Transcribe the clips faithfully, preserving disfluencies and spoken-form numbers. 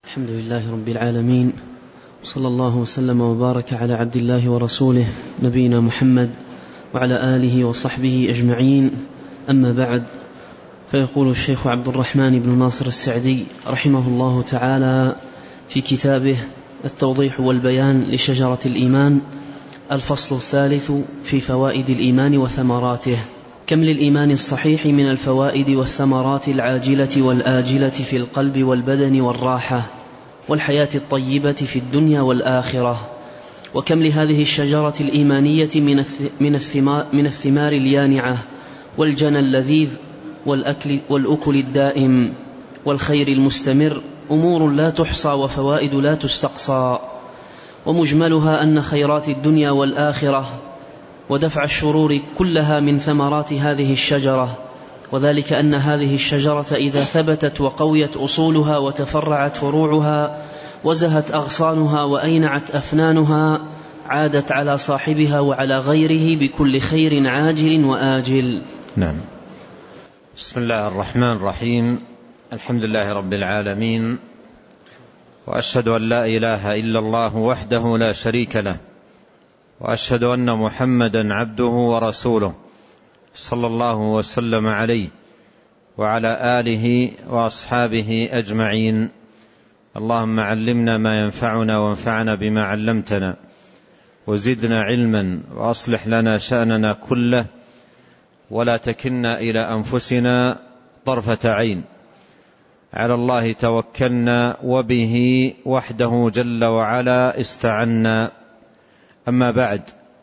الحمد لله رب العالمين، صلى الله وسلم وبارك على عبد الله ورسوله نبينا محمد وعلى آله وصحبه أجمعين. أما بعد، فيقول الشيخ عبد الرحمن بن ناصر السعدي رحمه الله تعالى في كتابه التوضيح والبيان لشجرة الإيمان: الفصل الثالث في فوائد الإيمان وثمراته. كم للإيمان الصحيح من الفوائد والثمرات العاجلة والآجلة في القلب والبدن والراحة والحياة الطيبة في الدنيا والآخرة، وكم لهذه الشجرة الإيمانية من الثمار, من الثمار اليانعة والجنى اللذيذ والأكل, والأكل الدائم والخير المستمر، أمور لا تحصى وفوائد لا تستقصى. ومجملها أن خيرات الدنيا والآخرة ودفع الشرور كلها من ثمرات هذه الشجرة، وذلك أن هذه الشجرة إذا ثبتت وقويت أصولها وتفرعت فروعها وزهت أغصانها وأينعت أفنانها، عادت على صاحبها وعلى غيره بكل خير عاجل وآجل. نعم. بسم الله الرحمن الرحيم. الحمد لله رب العالمين، وأشهد أن لا إله إلا الله وحده لا شريك له، وأشهد أن محمدا عبده ورسوله صلى الله وسلم عليه وعلى آله وأصحابه أجمعين. اللهم علمنا ما ينفعنا وانفعنا بما علمتنا، وزدنا علما، وأصلح لنا شأننا كله، ولا تكلنا إلى أنفسنا طرفة عين. على الله توكلنا، وبه وحده جل وعلا استعنا. أما بعد،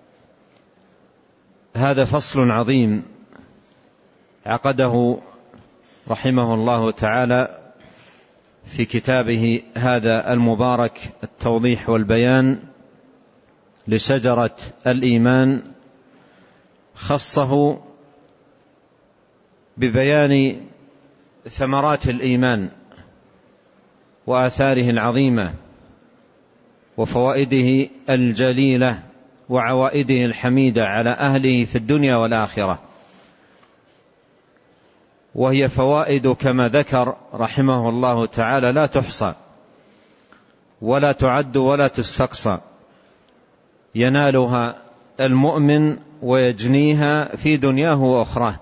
هذا فصل عظيم عقده رحمه الله تعالى في كتابه هذا المبارك التوضيح والبيان لشجرة الإيمان، خصه ببيان ثمرات الإيمان وآثاره العظيمة وفوائده الجليلة وعوائده الحميدة على أهله في الدنيا والآخرة، وهي فوائد كما ذكر رحمه الله تعالى لا تحصى ولا تعد ولا تستقصى، ينالها المؤمن ويجنيها في دنياه وأخراه.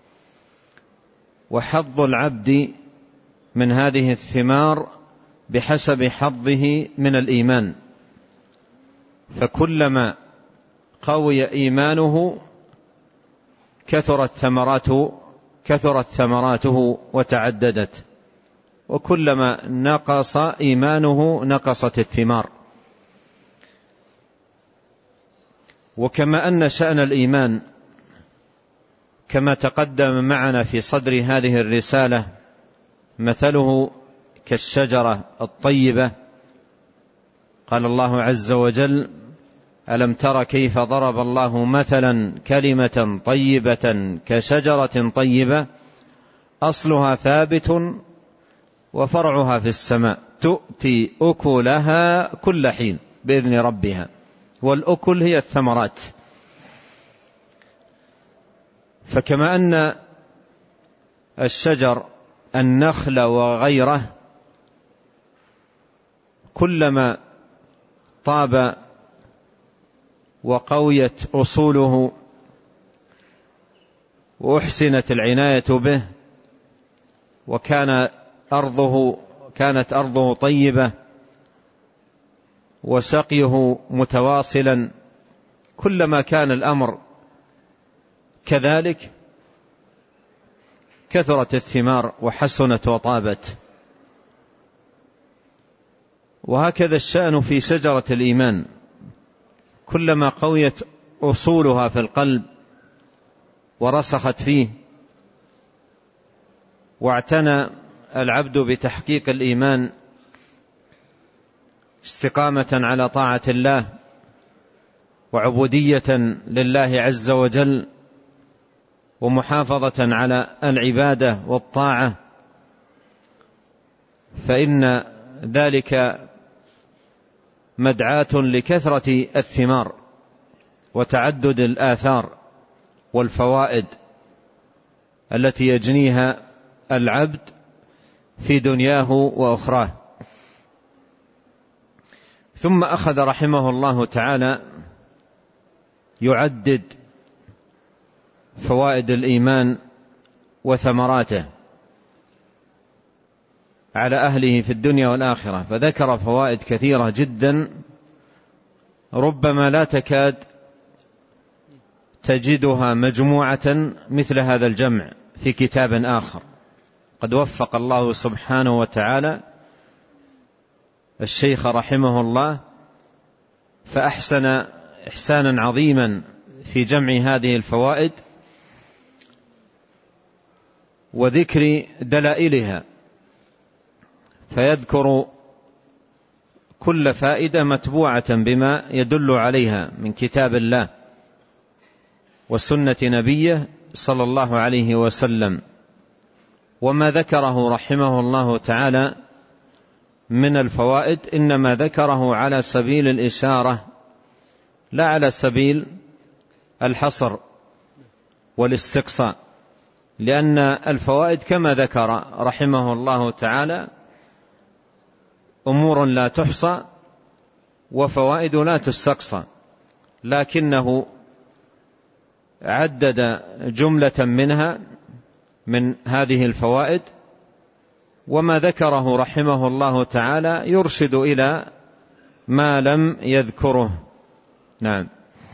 وحظ العبد من هذه الثمار بحسب حظه من الإيمان، فكلما قوي إيمانه كثرت ثمراته كثرت ثمراته وتعددت، وكلما نقص إيمانه نقصت الثمار. وكما أن شأن الإيمان كما تقدم معنا في صدر هذه الرسالة مثله كالشجرة الطيبة، قال الله عز وجل: ألم تر كيف ضرب الله مثلا كلمة طيبة كشجرة طيبة أصلها ثابت وفرعها في السماء تؤتي أكلها كل حين بإذن ربها. والأكل هي الثمرات. فكما أن الشجر النخل وغيره كلما طاب وقويت أصوله وأحسنت العناية به وكان أرضه كانت أرضه طيبة وسقيه متواصلا، كلما كان الأمر كذلك كثرت الثمار وحسنت وطابت. وهكذا الشأن في شجرة الإيمان، كلما قويت أصولها في القلب ورسخت فيه واعتنى العبد بتحقيق الإيمان استقامة على طاعة الله وعبودية لله عز وجل ومحافظة على العبادة والطاعة، فإن ذلك مدعاة لكثرة الثمار وتعدد الآثار والفوائد التي يجنيها العبد في دنياه وأخراه. ثم أخذ رحمه الله تعالى يعدد فوائد الإيمان وثمراته على أهله في الدنيا والآخرة، فذكر فوائد كثيرة جدا ربما لا تكاد تجدها مجموعة مثل هذا الجمع في كتاب آخر. قد وفق الله سبحانه وتعالى الشيخ رحمه الله فأحسن إحسانا عظيما في جمع هذه الفوائد وذكر دلائلها، فيذكر كل فائدة متبوعة بما يدل عليها من كتاب الله وسنة نبيه صلى الله عليه وسلم. وما ذكره رحمه الله تعالى من الفوائد إنما ذكره على سبيل الإشارة لا على سبيل الحصر والاستقصاء، لأن الفوائد كما ذكر رحمه الله تعالى أمور لا تحصى وفوائد لا تستقصى، لكنه عدد جملة منها من هذه الفوائد، وما ذكره رحمه الله تعالى يرشد إلى ما لم يذكره. نعم.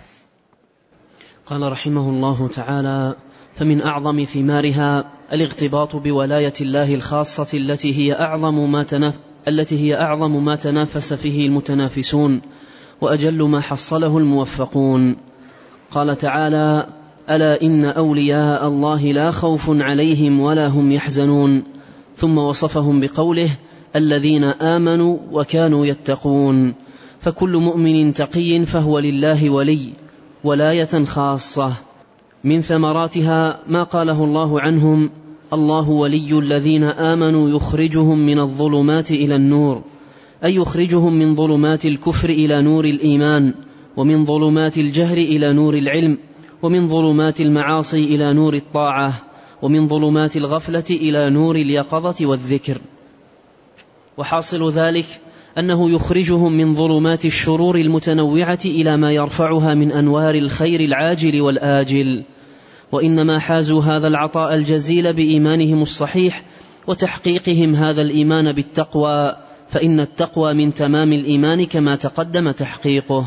قال رحمه الله تعالى: فمن أعظم ثمارها الاغتباط بولاية الله الخاصة التي هي أعظم ما تنف... التي هي أعظم ما تنافس فيه المتنافسون وأجل ما حصله الموفقون. قال تعالى: ألا إن أولياء الله لا خوف عليهم ولا هم يحزنون، ثم وصفهم بقوله: الذين آمنوا وكانوا يتقون. فكل مؤمن تقي فهو لله ولي ولاية خاصة. من ثمراتها ما قاله الله عنهم: الله ولي الذين آمنوا يخرجهم من الظلمات إلى النور، أي يخرجهم من ظلمات الكفر إلى نور الإيمان، ومن ظلمات الجهل إلى نور العلم، ومن ظلمات المعاصي إلى نور الطاعة، ومن ظلمات الغفلة إلى نور اليقظة والذكر. وحاصل ذلك أنه يخرجهم من ظلمات الشرور المتنوعة إلى ما يرفعها من أنوار الخير العاجل والآجل. وإنما حازوا هذا العطاء الجزيل بإيمانهم الصحيح وتحقيقهم هذا الإيمان بالتقوى، فإن التقوى من تمام الإيمان كما تقدم تحقيقه.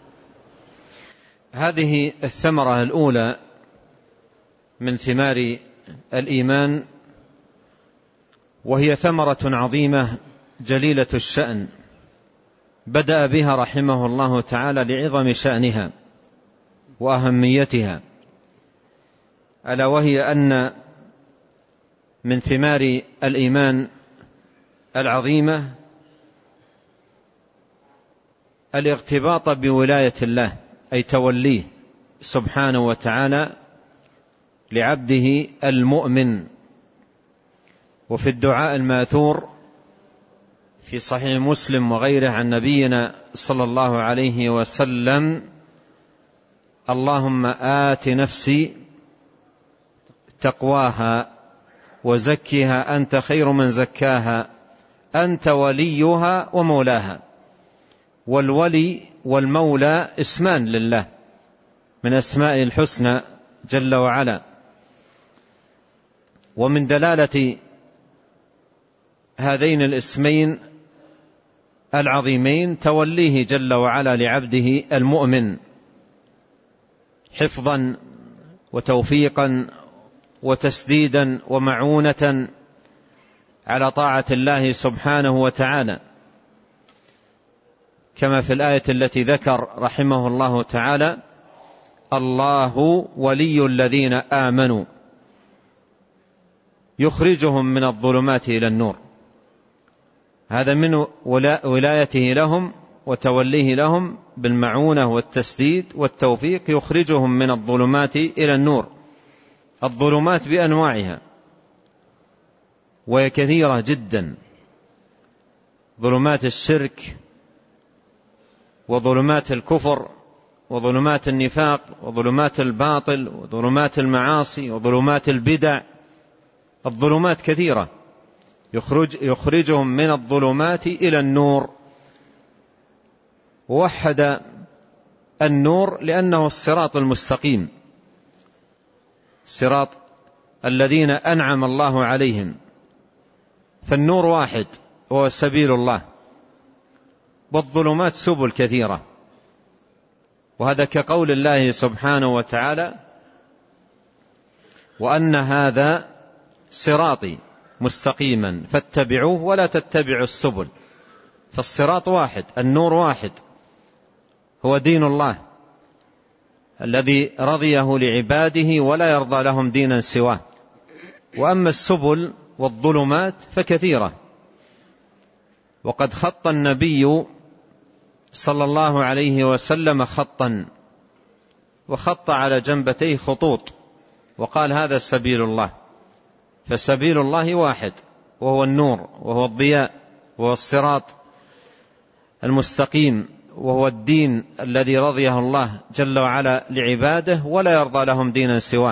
هذه الثمرة الأولى من ثمار الإيمان، وهي ثمرة عظيمة جليلة الشأن، بدأ بها رحمه الله تعالى لعظم شأنها وأهميتها، ألا وهي أن من ثمار الإيمان العظيمة الارتباط بولاية الله، أي توليه سبحانه وتعالى لعبده المؤمن. وفي الدعاء الماثور في صحيح مسلم وغيره عن نبينا صلى الله عليه وسلم: اللهم آت نفسي تقواها وزكها أنت خير من زكاها أنت وليها ومولاها. والولي والمولى اسمان لله من أسماء الحسنى جل وعلا. ومن دلالة هذين الاسمين العظيمين توليه جل وعلا لعبده المؤمن حفظا وتوفيقا وتسديدا ومعونة على طاعة الله سبحانه وتعالى، كما في الآية التي ذكر رحمه الله تعالى: الله ولي الذين آمنوا يخرجهم من الظلمات إلى النور. هذا من ولايته لهم وتوليه لهم بالمعونة والتسديد والتوفيق، يخرجهم من الظلمات إلى النور. الظلمات بأنواعها وهي كثيرة جدا: ظلمات الشرك، وظلمات الكفر، وظلمات النفاق، وظلمات الباطل، وظلمات المعاصي، وظلمات البدع. الظلمات ووحد النور لأنه الصراط المستقيم، صراط الذين أنعم الله عليهم. فالنور واحد وهو سبيل الله، والظلمات سبل كثيرة، وهذا كقول الله سبحانه وتعالى: وأن هذا صراطي مستقيما فاتبعوه ولا تتبعوا السبل. فالصراط واحد، النور واحد، هو دين الله الذي رضيه لعباده ولا يرضى لهم دينا سواه. وأما السبل والظلمات فكثيرة، وقد خط النبي صلى الله عليه وسلم خطا، وخط على جنبتيه خطوط، وقال: هذا سبيل الله. فسبيل الله واحد، وهو النور، وهو الضياء، وهو الصراط المستقيم، وهو الدين الذي رضيه الله جل وعلا لعباده ولا يرضى لهم دينا سواه.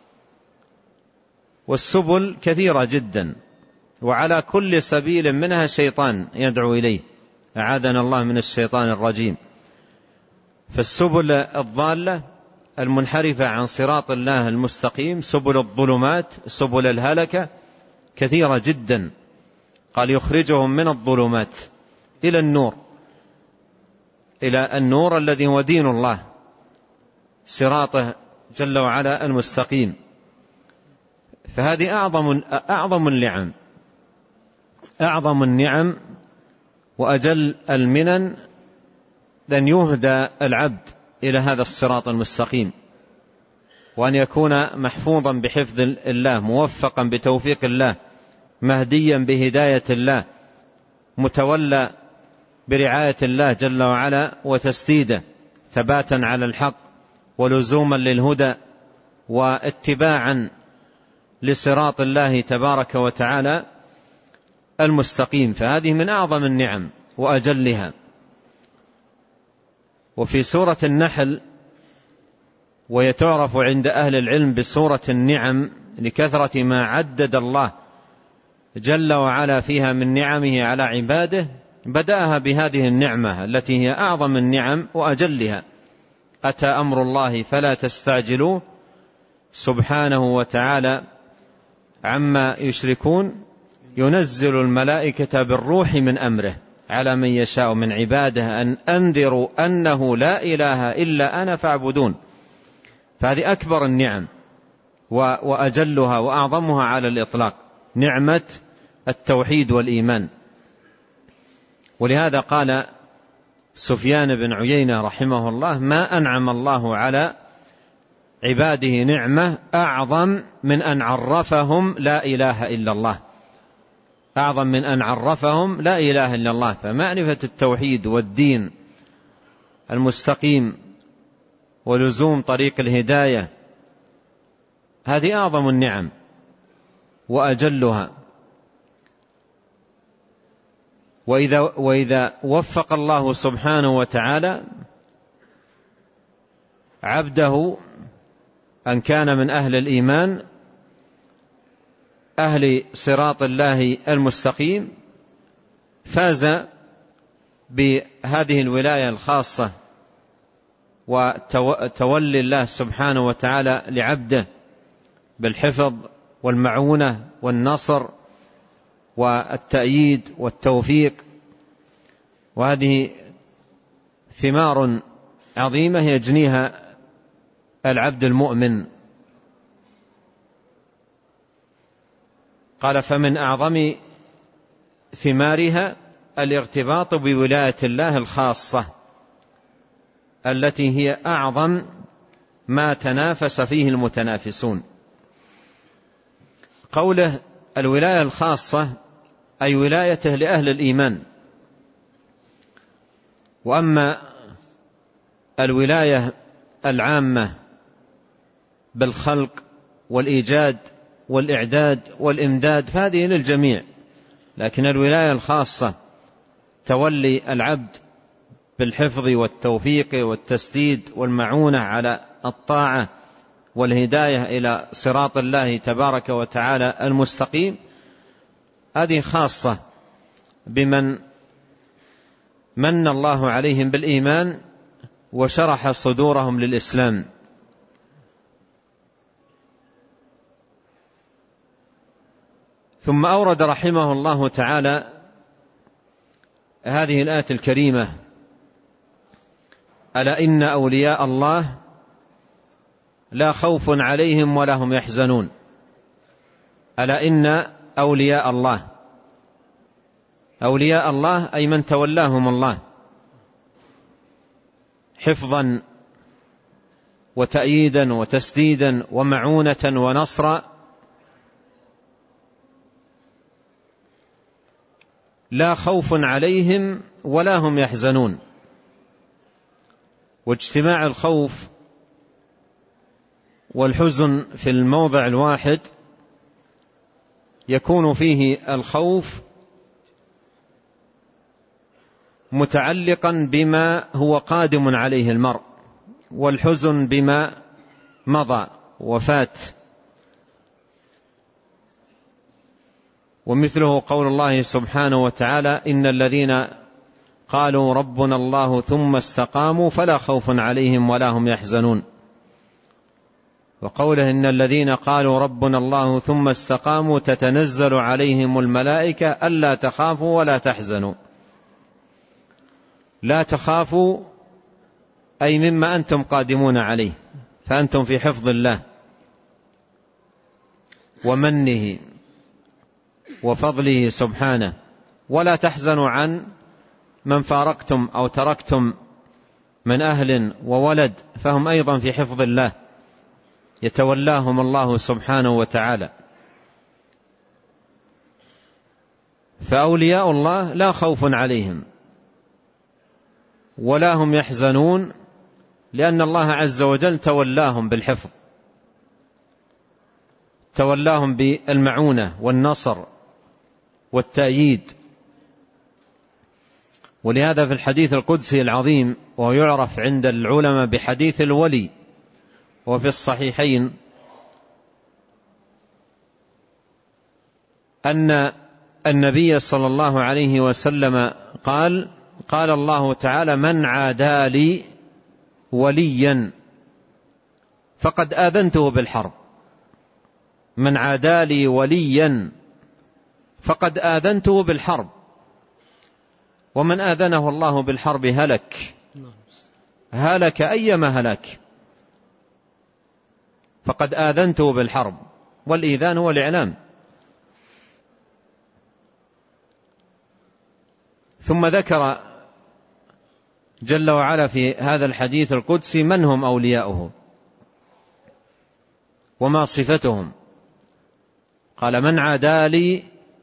والسبل كثيرة جدا، وعلى كل سبيل منها شيطان يدعو إليه، أعاذنا الله من الشيطان الرجيم. فالسبل الضالة المنحرفة عن صراط الله المستقيم، سبل الظلمات، سبل الهلكة كثيرة جدا. قال: يخرجهم من الظلمات إلى النور، إلى النور الذي هو دين الله، صراطه جل وعلا المستقيم. فهذه أعظم أعظم النعم، أعظم النعم وأجل المنن أن يهدى العبد إلى هذا الصراط المستقيم، وأن يكون محفوظا بحفظ الله، موفقا بتوفيق الله، مهديا بهداية الله، متولى برعاية الله جل وعلا وتسديده، ثباتا على الحق ولزوما للهدى واتباعا لصراط الله تبارك وتعالى المستقيم. فهذه من أعظم النعم وأجلها. وفي سورة النحل، ويتعرف عند أهل العلم بسورة النعم لكثرة ما عدد الله جل وعلا فيها من نعمه على عباده، بدأها بهذه النعمة التي هي أعظم النعم وأجلها: أتى أمر الله فلا تستعجلوه سبحانه وتعالى عما يشركون، ينزل الملائكة بالروح من أمره على من يشاء من عباده أن أنذروا أنه لا إله إلا أنا فاعبدون. فهذه أكبر النعم وأجلها وأعظمها على الإطلاق، نعمة التوحيد والإيمان. ولهذا قال سفيان بن عيينة رحمه الله: ما أنعم الله على عباده نعمة أعظم من أن عرفهم لا إله إلا الله، أعظم من أن عرفهم لا إله إلا الله. فمعرفة التوحيد والدين المستقيم ولزوم طريق الهداية هذه أعظم النعم وأجلها. وإذا, وإذا وفق الله سبحانه وتعالى عبده أن كان من أهل الإيمان أهل صراط الله المستقيم، فاز بهذه الولاية الخاصة وتولي الله سبحانه وتعالى لعبده بالحفظ والمعونة والنصر والتأييد والتوفيق. وهذه ثمار عظيمة يجنيها العبد المؤمن. قال: فمن أعظم ثمارها الارتباط بولاية الله الخاصة التي هي أعظم ما تنافس فيه المتنافسون. قوله الولاية الخاصة أي ولايته لأهل الإيمان. وأما الولاية العامة بالخلق والإيجاد والإعداد والإمداد فهذه للجميع، لكن الولاية الخاصة تولي العبد بالحفظ والتوفيق والتسديد والمعونة على الطاعة والهداية إلى صراط الله تبارك وتعالى المستقيم، هذه خاصة بمن من الله عليهم بالإيمان وشرح صدورهم للإسلام. ثم أورد رحمه الله تعالى هذه الآية الكريمة: ألا إن أولياء الله لا خوف عليهم ولا هم يحزنون. ألا إن أولياء الله، أولياء الله أي من تولاهم الله حفظا وتأييدا وتسديدا ومعونة ونصرا، لا خوف عليهم ولا هم يحزنون. واجتماع الخوف والحزن في الموضع الواحد يكون فيه الخوف متعلقا بما هو قادم عليه المرء، والحزن بما مضى وفات. ومثله قول الله سبحانه وتعالى: إن الذين قالوا ربنا الله ثم استقاموا فلا خوف عليهم ولا هم يحزنون. وقوله: إن الذين قالوا ربنا الله ثم استقاموا تتنزل عليهم الملائكة ألا تخافوا ولا تحزنوا. لا تخافوا أي مما أنتم قادمون عليه، فأنتم في حفظ الله ومنه وفضله سبحانه. ولا تحزنوا عن من فارقتم أو تركتم من أهل وولد، فهم أيضا في حفظ الله، يتولاهم الله سبحانه وتعالى. فأولياء الله لا خوف عليهم ولا هم يحزنون، لأن الله عز وجل تولاهم بالحفظ، تولاهم بالمعونة والنصر والتأييد. ولهذا في الحديث القدسي العظيم، وهو يعرف عند العلماء بحديث الولي، وفي الصحيحين، أن النبي صلى الله عليه وسلم قال: قال الله تعالى: من عادى لي وليا فقد آذنته بالحرب. من عادى لي وليا فقد آذنته بالحرب. ومن آذنه الله بالحرب هلك، هلك أيما هلك، فقد آذنته بالحرب. والإيذان هو الإعلام. ثم ذكر جل وعلا في هذا الحديث القدسي من هم أولياؤه وما صفتهم. قال: من عادى لي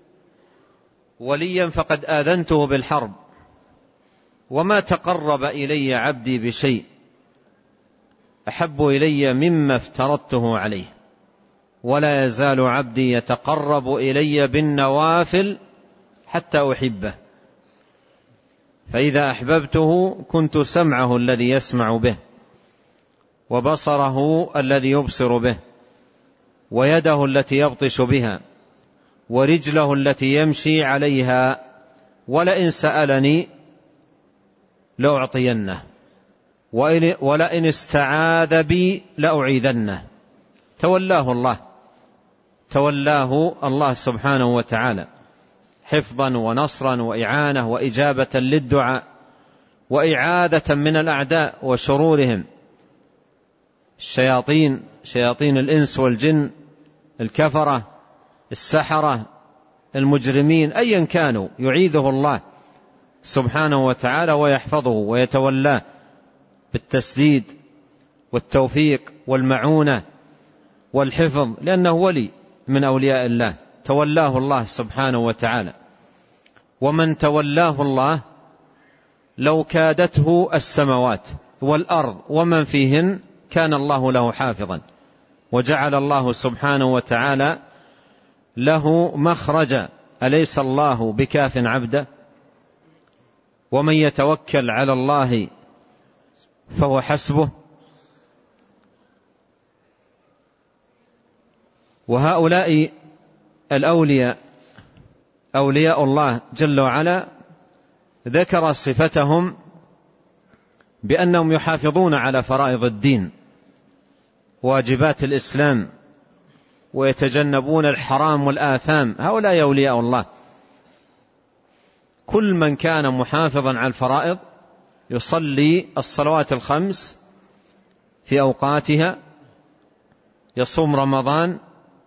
وليا فقد آذنته بالحرب، وما تقرب إلي عبدي بشيء أحب إلي مما افترضته عليه، ولا يزال عبدي يتقرب إلي بالنوافل حتى أحبه، فإذا أحببته كنت سمعه الذي يسمع به، وبصره الذي يبصر به، ويده التي يبطش بها، ورجله التي يمشي عليها، ولئن سألني لأعطينه، ولئن استعاذ بي لأعيذنه. تولاه الله، تولاه الله سبحانه وتعالى حفظا ونصرا وإعانة وإجابة للدعاء وإعادة من الأعداء وشرورهم، الشياطين، شياطين الإنس والجن، الكفرة، السحرة، المجرمين، أيا كانوا، يعيذه الله سبحانه وتعالى ويحفظه ويتولاه بالتسديد والتوفيق والمعونة والحفظ، لأنه ولي من أولياء الله، تولاه الله سبحانه وتعالى. ومن تولاه الله لو كادته السماوات والأرض ومن فيهن كان الله له حافظا، وجعل الله سبحانه وتعالى له مخرجا. أليس الله بكاف عبده؟ ومن يتوكل على الله فهو حسبه. وهؤلاء الأولياء، أولياء الله جل وعلا، ذكر صفتهم بأنهم يحافظون على فرائض الدين واجبات الإسلام ويتجنبون الحرام والآثام. هؤلاء أولياء الله. كل من كان محافظا على الفرائض يصلي الصلوات الخمس في أوقاتها، يصوم رمضان،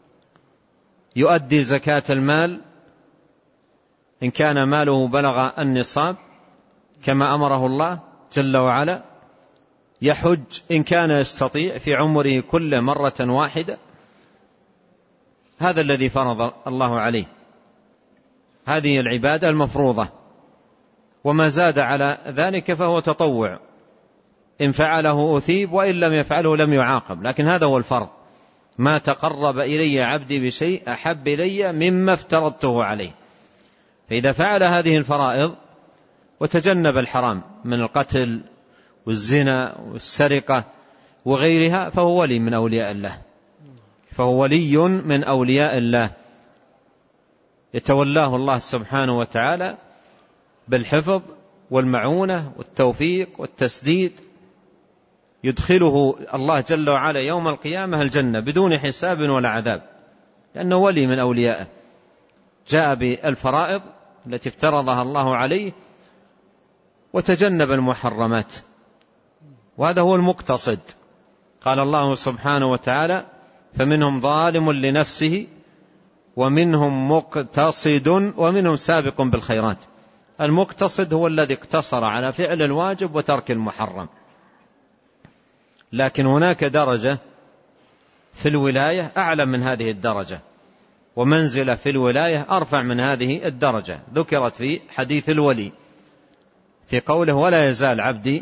يؤدي زكاة المال إن كان ماله بلغ النصاب كما أمره الله جل وعلا، يحج إن كان يستطيع في عمره كل مرة واحدة. هذا الذي فرض الله عليه، هذه العبادة المفروضة، وما زاد على ذلك فهو تطوع، إن فعله أثيب وإن لم يفعله لم يعاقب، لكن هذا هو الفرض. ما تقرب إلي عبدي بشيء أحب إلي مما افترضته عليه. فإذا فعل هذه الفرائض وتجنب الحرام من القتل والزنا والسرقة وغيرها فهو ولي من أولياء الله، فهو ولي من أولياء الله، يتولاه الله سبحانه وتعالى بالحفظ والمعونة والتوفيق والتسديد، يدخله الله جل وعلا يوم القيامة الجنة بدون حساب ولا عذاب، لأنه ولي من أوليائه، جاء بالفرائض التي افترضها الله عليه وتجنب المحرمات، وهذا هو المقتصد. قال الله سبحانه وتعالى: فمنهم ظالم لنفسه ومنهم مقتصد ومنهم سابق بالخيرات. المقتصد هو الذي اقتصر على فعل الواجب وترك المحرم. لكن هناك درجة في الولاية أعلى من هذه الدرجة، ومنزلة في الولاية أرفع من هذه الدرجة، ذكرت في حديث الولي في قوله: ولا يزال عبدي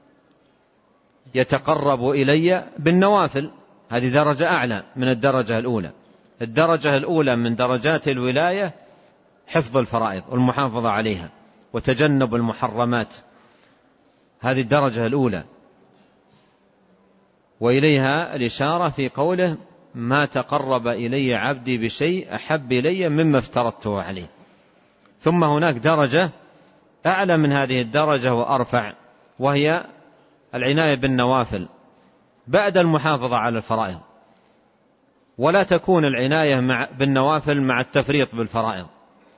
يتقرب إلي بالنوافل. هذه درجة أعلى من الدرجة الأولى. الدرجة الأولى من درجات الولاية حفظ الفرائض والمحافظة عليها وتجنب المحرمات، هذه الدرجة الأولى، وإليها الإشارة في قوله: ما تقرب إلي عبدي بشيء أحب إلي مما افترضته عليه. ثم هناك درجة أعلى من هذه الدرجة وأرفع، وهي العناية بالنوافل بعد المحافظة على الفرائض. ولا تكون العناية مع بالنوافل مع التفريط بالفرائض،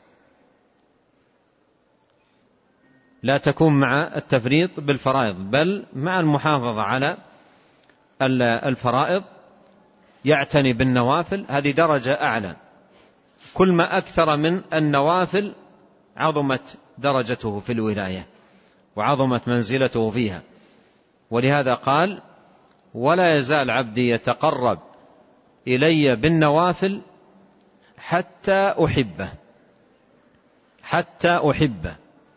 لا تكون مع التفريط بالفرائض، بل مع المحافظة على الفرائض يعتني بالنوافل. هذه درجة أعلى. كل ما أكثر من النوافل عظمت درجته في الولاية وعظمت منزلته فيها. ولهذا قال: ولا يزال عبدي يتقرب إلي بالنوافل حتى أحبه، حتى أحبه.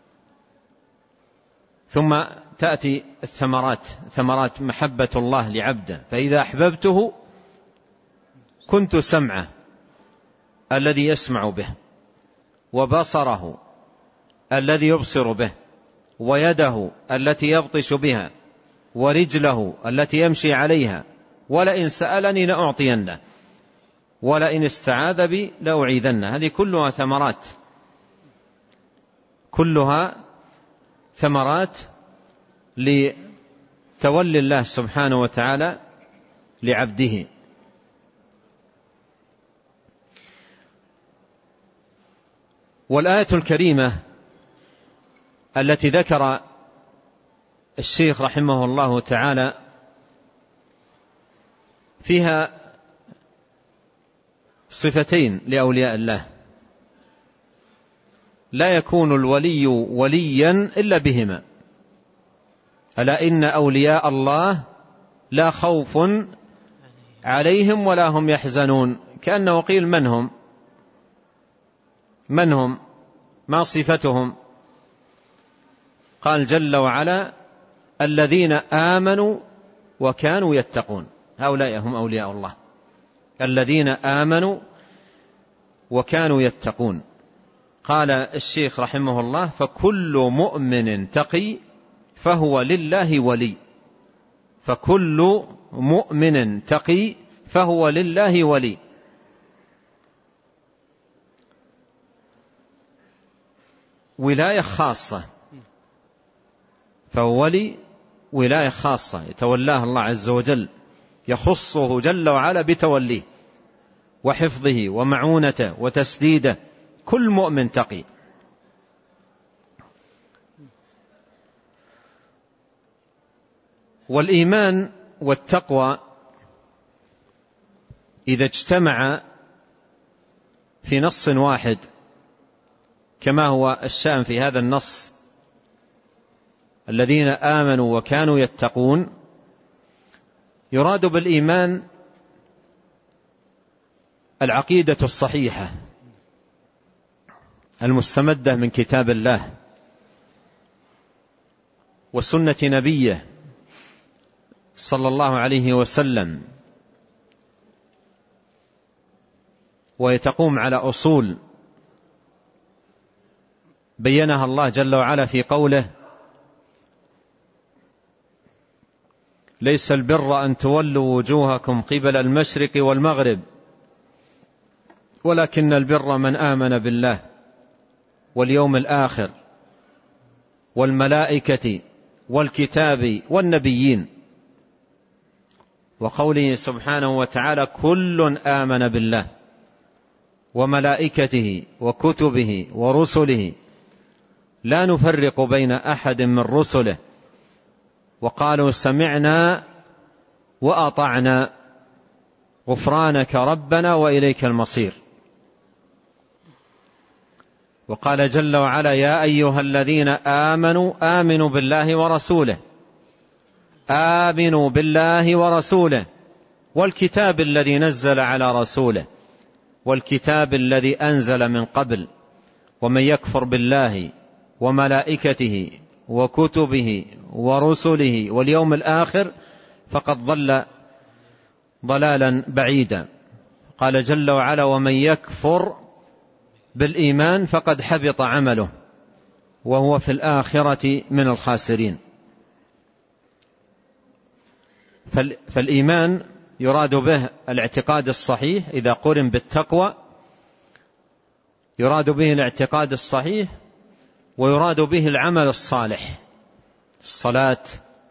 ثم تأتي الثمرات، ثمرات محبة الله لعبده: فإذا أحببته كنت سمعه الذي يسمع به، وبصره الذي يبصر به، ويده التي يبطش بها، ورجله التي يمشي عليها، ولئن سألني لأعطينه، ولئن استعاذ بي لأعيذنه. هذه كلها ثمرات، كلها ثمرات لتولي الله سبحانه وتعالى لعبده. والآية الكريمة التي ذكر الشيخ رحمه الله تعالى فيها صفتين لأولياء الله: لا يكون الولي وليا إلا بهما، ألا إن أولياء الله لا خوف عليهم ولا هم يحزنون. كأنه قيل: من هم؟ من هم؟ ما صفتهم؟ قال جل وعلا: الذين آمنوا وكانوا يتقون. هؤلاء هم أولياء الله، الذين آمنوا وكانوا يتقون. قال الشيخ رحمه الله: فكل مؤمن تقي فهو لله ولي، فكل مؤمن تقي فهو لله ولي. ولاية خاصة فهو ولي ولاية خاصة يتولاه الله عز وجل، يخصه جل وعلا بتوليه وحفظه ومعونته وتسديده. كل مؤمن تقي. والإيمان والتقوى إذا اجتمع في نص واحد كما هو الشأن في هذا النص، الذين آمنوا وكانوا يتقون، يراد بالإيمان العقيدة الصحيحة المستمدة من كتاب الله وسنة نبيه صلى الله عليه وسلم، ويتقوم على أصول بينها الله جل وعلا في قوله: ليس البر أن تولوا وجوهكم قبل المشرق والمغرب ولكن البر من آمن بالله واليوم الآخر والملائكة والكتاب والنبيين. وقوله سبحانه وتعالى: كل آمن بالله وملائكته وكتبه ورسله لا نفرق بين أحد من رسله وقالوا سمعنا وأطعنا غفرانك ربنا وإليك المصير. وقال جل وعلا: يا أيها الذين آمنوا آمنوا بالله ورسوله آمنوا بالله ورسوله والكتاب الذي نزل على رسوله والكتاب الذي أنزل من قبل ومن يكفر بالله وملائكته وكتبه ورسله واليوم الآخر فقد ضل ضلالا بعيدا. قال جل وعلا: ومن يكفر بالإيمان فقد حبط عمله وهو في الآخرة من الخاسرين. فالإيمان يراد به الاعتقاد الصحيح إذا قرن بالتقوى، يراد به الاعتقاد الصحيح ويراد به العمل الصالح، الصلاة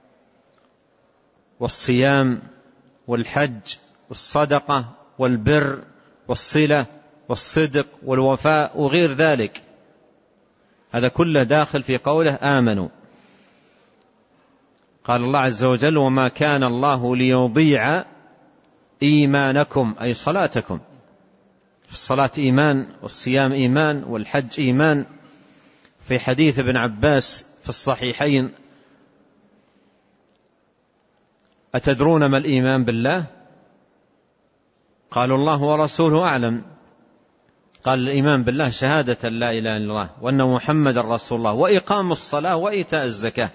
والصيام والحج والصدقة والبر والصلة والصدق والوفاء وغير ذلك، هذا كله داخل في قوله آمنوا. قال الله عز وجل: وما كان الله ليضيع إيمانكم أي صلاتكم. الصلاة إيمان والصيام إيمان والحج إيمان. في حديث ابن عباس في الصحيحين: أتدرون ما الإيمان بالله؟ قالوا: الله ورسوله أعلم. قال: الإيمان بالله شهادة لا إله إلا الله وأن محمد رسول الله وإقام الصلاة وإيتاء الزكاة.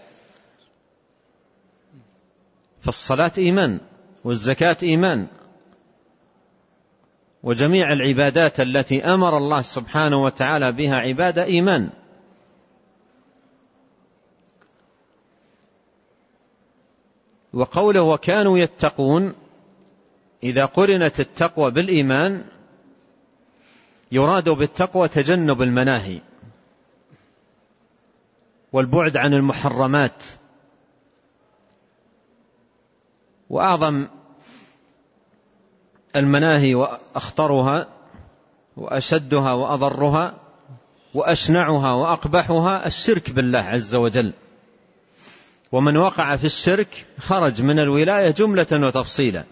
فالصلاة إيمان والزكاة إيمان، وجميع العبادات التي أمر الله سبحانه وتعالى بها عبادة إيمان. وقوله وكانوا يتقون، إذا قرنت التقوى بالإيمان يراد بالتقوى تجنب المناهي والبعد عن المحرمات. وأعظم المناهي وأخطرها وأشدها وأضرها وأشنعها وأقبحها الشرك بالله عز وجل. ومن وقع في الشرك خرج من الولاية جملة وتفصيلا،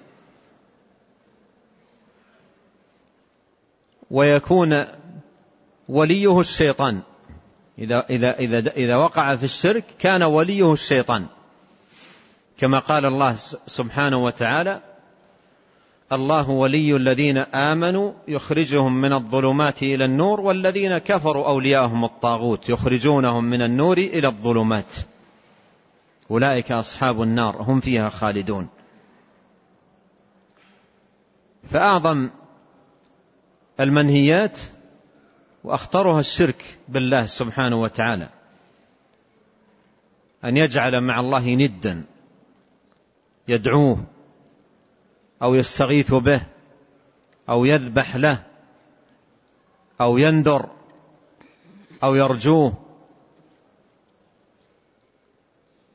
ويكون وليه الشيطان. إذا, إذا, إذا, إذا وقع في الشرك كان وليه الشيطان، كما قال الله سبحانه وتعالى: الله ولي الذين آمنوا يخرجهم من الظلمات إلى النور والذين كفروا أولياءهم الطاغوت يخرجونهم من النور إلى الظلمات أولئك أصحاب النار هم فيها خالدون. فأعظم المنهيات وأخطرها الشرك بالله سبحانه وتعالى، أن يجعل مع الله ندا يدعوه أو يستغيث به أو يذبح له أو يندر أو يرجوه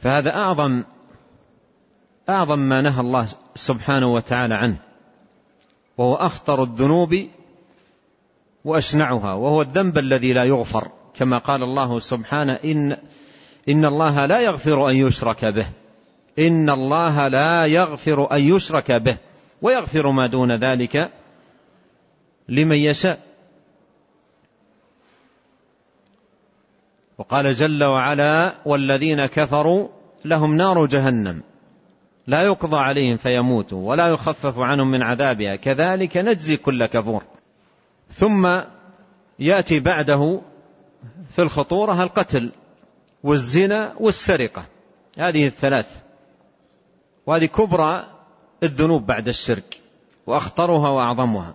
فهذا أعظم أعظم ما نهى الله سبحانه وتعالى عنه، وهو أخطر الذنوب وأشنعها، وهو الذنب الذي لا يغفر، كما قال الله سبحانه: إن, إن الله لا يغفر أن يشرك به إن الله لا يغفر أن يشرك به ويغفر ما دون ذلك لمن يشاء. وقال جل وعلا: والذين كفروا لهم نار جهنم لا يقضى عليهم فيموتوا ولا يخفف عنهم من عذابها كذلك نجزي كل كفور. ثم يأتي بعده في الخطورة القتل والزنا والسرقة، هذه الثلاث، وهذه كبرى الذنوب بعد الشرك وأخطرها وأعظمها.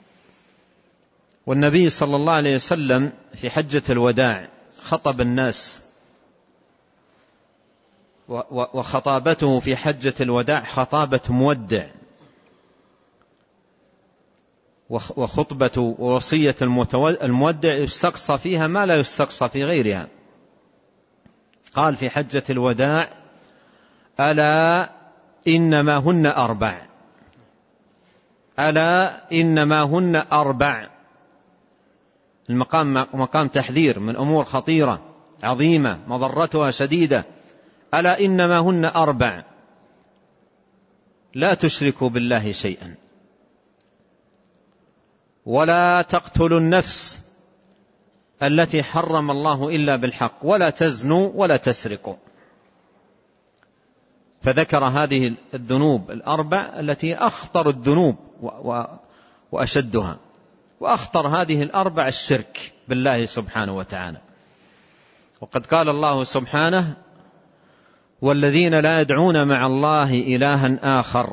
والنبي صلى الله عليه وسلم في حجة الوداع خطب الناس، وخطابته في حجة الوداع خطابة مودع، وخطبة ووصية المودع يستقصى فيها ما لا يستقصى في غيرها. قال في حجة الوداع: ألا إنما هن أربع ألا إنما هن أربع. المقام مقام تحذير من أمور خطيرة عظيمة مضرتها شديدة. ألا إنما هن أربع: لا تشركوا بالله شيئا، ولا تقتلوا النفس التي حرم الله إلا بالحق، ولا تزنوا ولا تسرقوا. فذكر هذه الذنوب الأربع التي أخطر الذنوب وأشدها، وأخطر هذه الأربع الشرك بالله سبحانه وتعالى. وقد قال الله سبحانه: والذين لا يدعون مع الله إلها آخر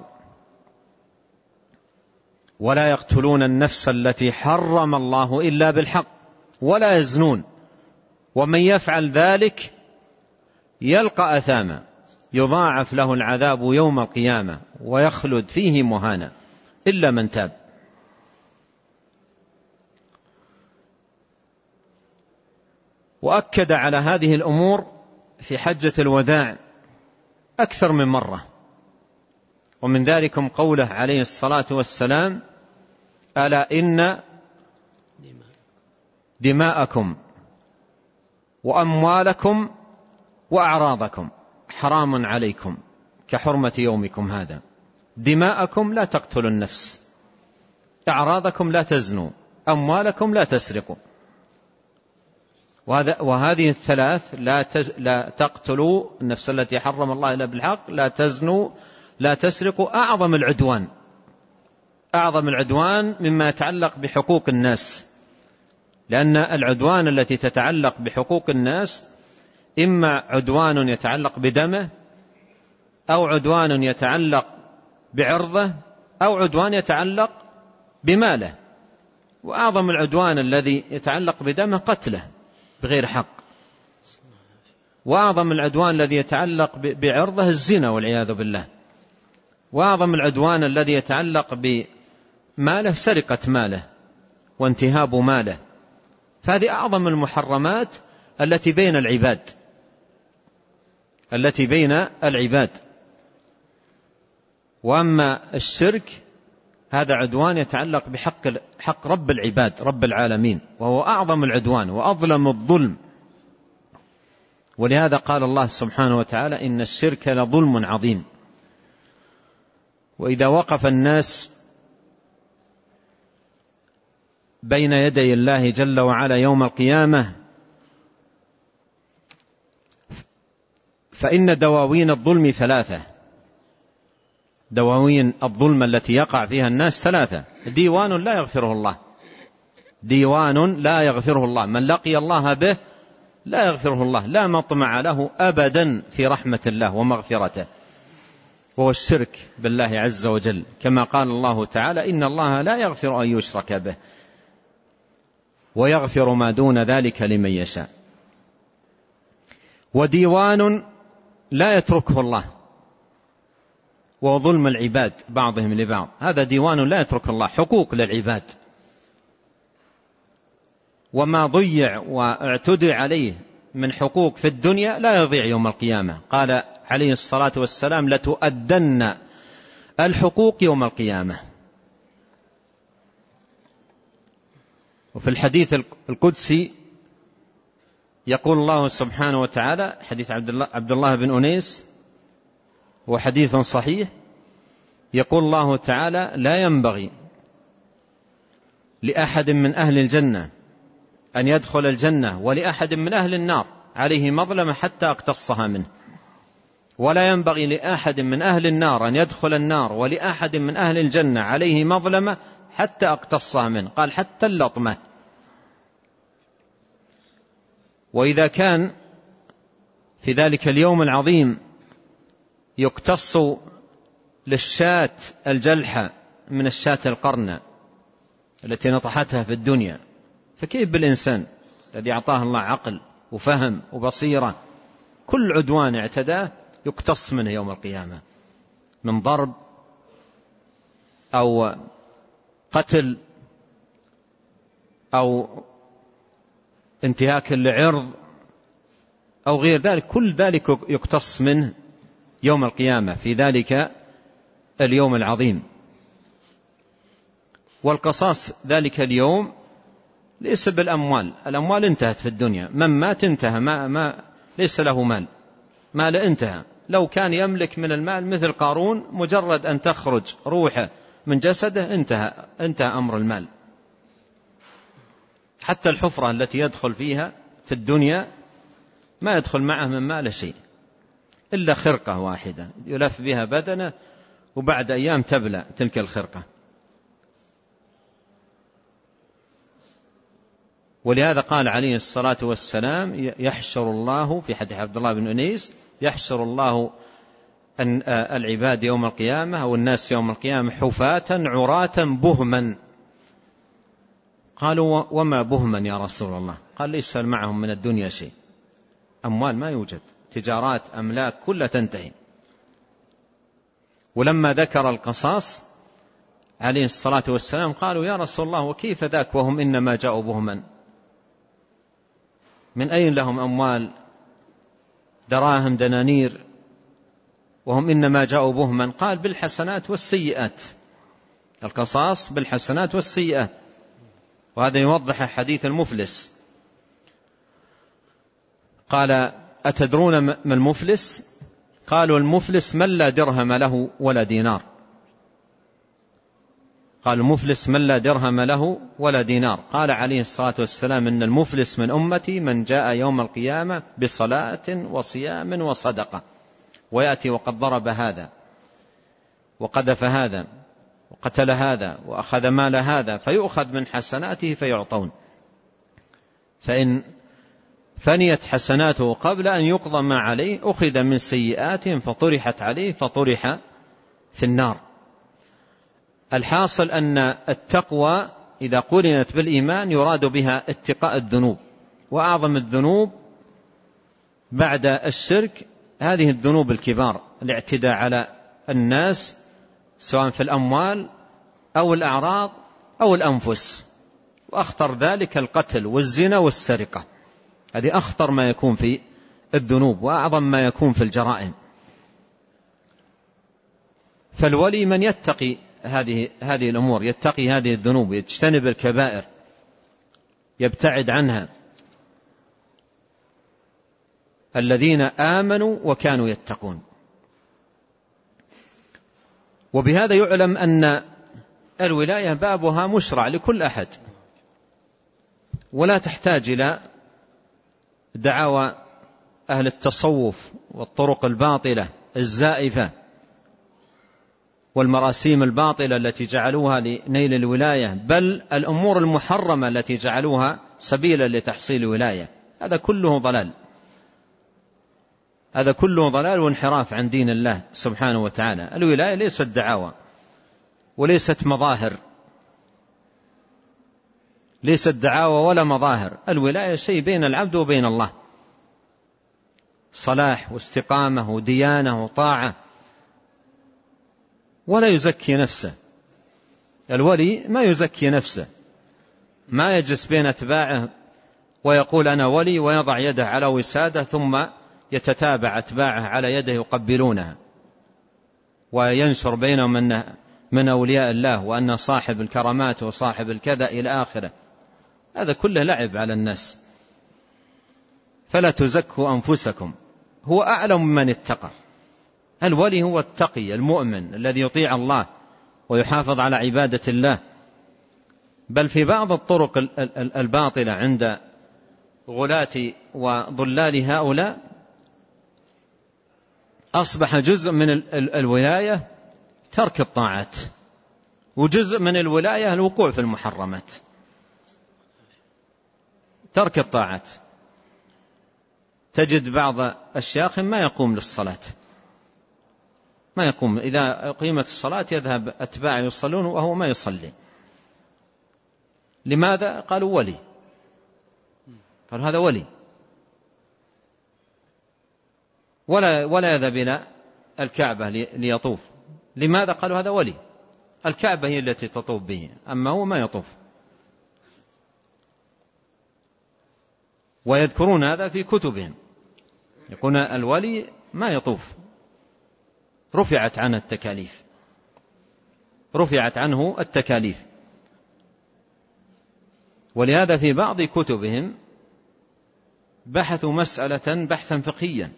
ولا يقتلون النفس التي حرم الله إلا بالحق ولا يزنون ومن يفعل ذلك يلقى أثاما يضاعف له العذاب يوم القيامة ويخلد فيه مهانا إلا من تاب. وأكد على هذه الأمور في حجة الوداع أكثر من مرة، ومن ذلكم قوله عليه الصلاة والسلام: ألا إن دماءكم وأموالكم وأعراضكم حرام عليكم كحرمة يومكم هذا. دماءكم لا تقتلوا النفس، أعراضكم لا تزنوا، أموالكم لا تسرقوا. وهذه الثلاث: لا, تز... لا تقتلوا النفس التي حرم الله إلا بالحق، لا تزنوا، لا تسرقوا، أعظم العدوان، أعظم العدوان مما يتعلق بحقوق الناس. لأن العدوان التي تتعلق بحقوق الناس إما عدوان يتعلق بدمه، أو عدوان يتعلق بعرضه، أو عدوان يتعلق بماله. وأعظم العدوان الذي يتعلق بدمه قتله بغير حق، وأعظم العدوان الذي يتعلق بعرضه الزنا والعياذ بالله، وأعظم العدوان الذي يتعلق بماله سرقة ماله وانتهاب ماله. فهذه أعظم المحرمات التي بين العباد التي بين العباد. وأما الشرك هذا عدوان يتعلق بحق حق رب العباد رب العالمين، وهو أعظم العدوان وأظلم الظلم. ولهذا قال الله سبحانه وتعالى: إن الشرك لظلم عظيم. وإذا وقف الناس بين يدي الله جل وعلا يوم القيامة فإن دواوين الظلم ثلاثة. دواوين الظلم التي يقع فيها الناس ثلاثة: ديوان لا يغفره الله ديوان لا يغفره الله من لقي الله به لا يغفره الله، لا مطمع له أبدا في رحمة الله ومغفرته، وهو الشرك بالله عز وجل، كما قال الله تعالى: إن الله لا يغفر أن يشرك به ويغفر ما دون ذلك لمن يشاء. وديوان لا يتركه الله، وظلم العباد بعضهم لبعض، هذا ديوان لا يترك الله، حقوق للعباد، وما ضيع واعتدى عليه من حقوق في الدنيا لا يضيع يوم القيامة. قال عليه الصلاة والسلام: لتؤدن الحقوق يوم القيامة. وفي الحديث القدسي يقول الله سبحانه وتعالى، حديث عبد الله, عبد الله بن أنيس، وحديث صحيح، يقول الله تعالى: لا ينبغي لأحد من أهل الجنة أن يدخل الجنة ولأحد من أهل النار عليه مظلمة حتى أقتصها منه، ولا ينبغي لأحد من أهل النار أن يدخل النار ولأحد من أهل الجنة عليه مظلمة حتى أقتصها منه. قال: حتى اللطمة. وإذا كان في ذلك اليوم العظيم يقتص للشاة الجلحة من الشاة القرنة التي نطحتها في الدنيا، فكيف بالإنسان الذي أعطاه الله عقل وفهم وبصيرة؟ كل عدوان اعتداه يقتص منه يوم القيامة، من ضرب أو قتل أو انتهاك لعرض أو غير ذلك، كل ذلك يقتص منه يوم القيامة في ذلك اليوم العظيم. والقصاص ذلك اليوم ليس بالأموال، الأموال انتهت في الدنيا، من مات انتهى، ما, ما ليس له مال، مال انتهى. لو كان يملك من المال مثل قارون، مجرد أن تخرج روحه من جسده انتهى, انتهى أمر المال. حتى الحفرة التي يدخل فيها في الدنيا ما يدخل معه من مال شيء إلا خرقة واحدة يلف بها بدنه، وبعد أيام تبلى تلك الخرقة. ولهذا قال عليه الصلاة والسلام: يحشر الله، في حديث عبد الله بن أنيس: يحشر الله العباد يوم القيامة أو الناس يوم القيامة حفاة عراة بهما. قالوا: وما بهما يا رسول الله؟ قال: ليس معهم من الدنيا شيء، أموال ما يوجد، تجارات، أملاك كلها تنتهي. ولما ذكر القصاص عليه الصلاة والسلام قالوا: يا رسول الله وكيف ذاك وهم إنما جاءوا بهما؟ من أين لهم أموال دراهم دنانير وهم إنما جاءوا بهما؟ قال: بالحسنات والسيئات، القصاص بالحسنات والسيئات. وهذا يوضح حديث المفلس. قال: أتدرون ما المفلس؟ قالوا: المفلس من لا درهم له ولا دينار. قال: المفلس من لا درهم له ولا دينار. قال عليه الصلاة والسلام: إن المفلس من أمتي من جاء يوم القيامة بصلاة وصيام وصدقة، ويأتي وقد ضرب هذا وقذف هذا وقتل هذا وأخذ مال هذا، فيؤخذ من حسناته فيعطون، فإن فنيت حسناته قبل أن يقضى ما عليه أخذ من سيئاتهم فطرحت عليه فطرح في النار. الحاصل أن التقوى إذا قرنت بالإيمان يراد بها اتقاء الذنوب، وأعظم الذنوب بعد الشرك هذه الذنوب الكبار، الاعتداء على الناس سواء في الأموال أو الأعراض أو الأنفس، وأخطر ذلك القتل والزنا والسرقة. هذه أخطر ما يكون في الذنوب وأعظم ما يكون في الجرائم. فالولي من يتقي هذه هذه الأمور، يتقي هذه الذنوب، يجتنب الكبائر، يبتعد عنها. الذين آمنوا وكانوا يتقون. وبهذا يعلم أن الولاية بابها مشرع لكل أحد، ولا تحتاج إلى دعاوى أهل التصوف والطرق الباطلة الزائفة والمراسيم الباطلة التي جعلوها لنيل الولاية، بل الأمور المحرمة التي جعلوها سبيلا لتحصيل الولاية. هذا كله ضلال، هذا كله ضلال وانحراف عن دين الله سبحانه وتعالى. الولاية ليست دعاوى وليست مظاهر، ليست دعاوى ولا مظاهر. الولاية شيء بين العبد وبين الله، صلاح واستقامة وديانة وطاعة، ولا يزكي نفسه. الولي ما يزكي نفسه، ما يجلس بين أتباعه ويقول أنا ولي ويضع يده على وساده ثم يتتابع أتباعه على يده يقبلونها وينشر بينهم من, من أولياء الله وأن صاحب الكرامات وصاحب الكذا إلى آخره. هذا كله لعب على الناس. فلا تزكوا أنفسكم، هو أعلم من اتقى. الولي هو التقي المؤمن الذي يطيع الله ويحافظ على عبادة الله. بل في بعض الطرق الباطلة عند غلاة وضلال هؤلاء أصبح جزء من الولاية ترك الطاعات، وجزء من الولاية الوقوع في المحرمات، ترك الطاعات. تجد بعض الشياخ ما يقوم للصلاة، ما يقوم، إذا قيمت الصلاة يذهب أتباعه يصلون وهو ما يصلي. لماذا؟ قالوا ولي، قالوا هذا ولي. ولا, ولا يذهب إلى الكعبة ليطوف. لماذا؟ قالوا هذا ولي، الكعبة هي التي تطوف به، أما هو ما يطوف. ويذكرون هذا في كتبهم، يقول الولي ما يطوف، رفعت عنه التكاليف، رفعت عنه التكاليف. ولهذا في بعض كتبهم بحثوا مسألة بحثا فقهيا،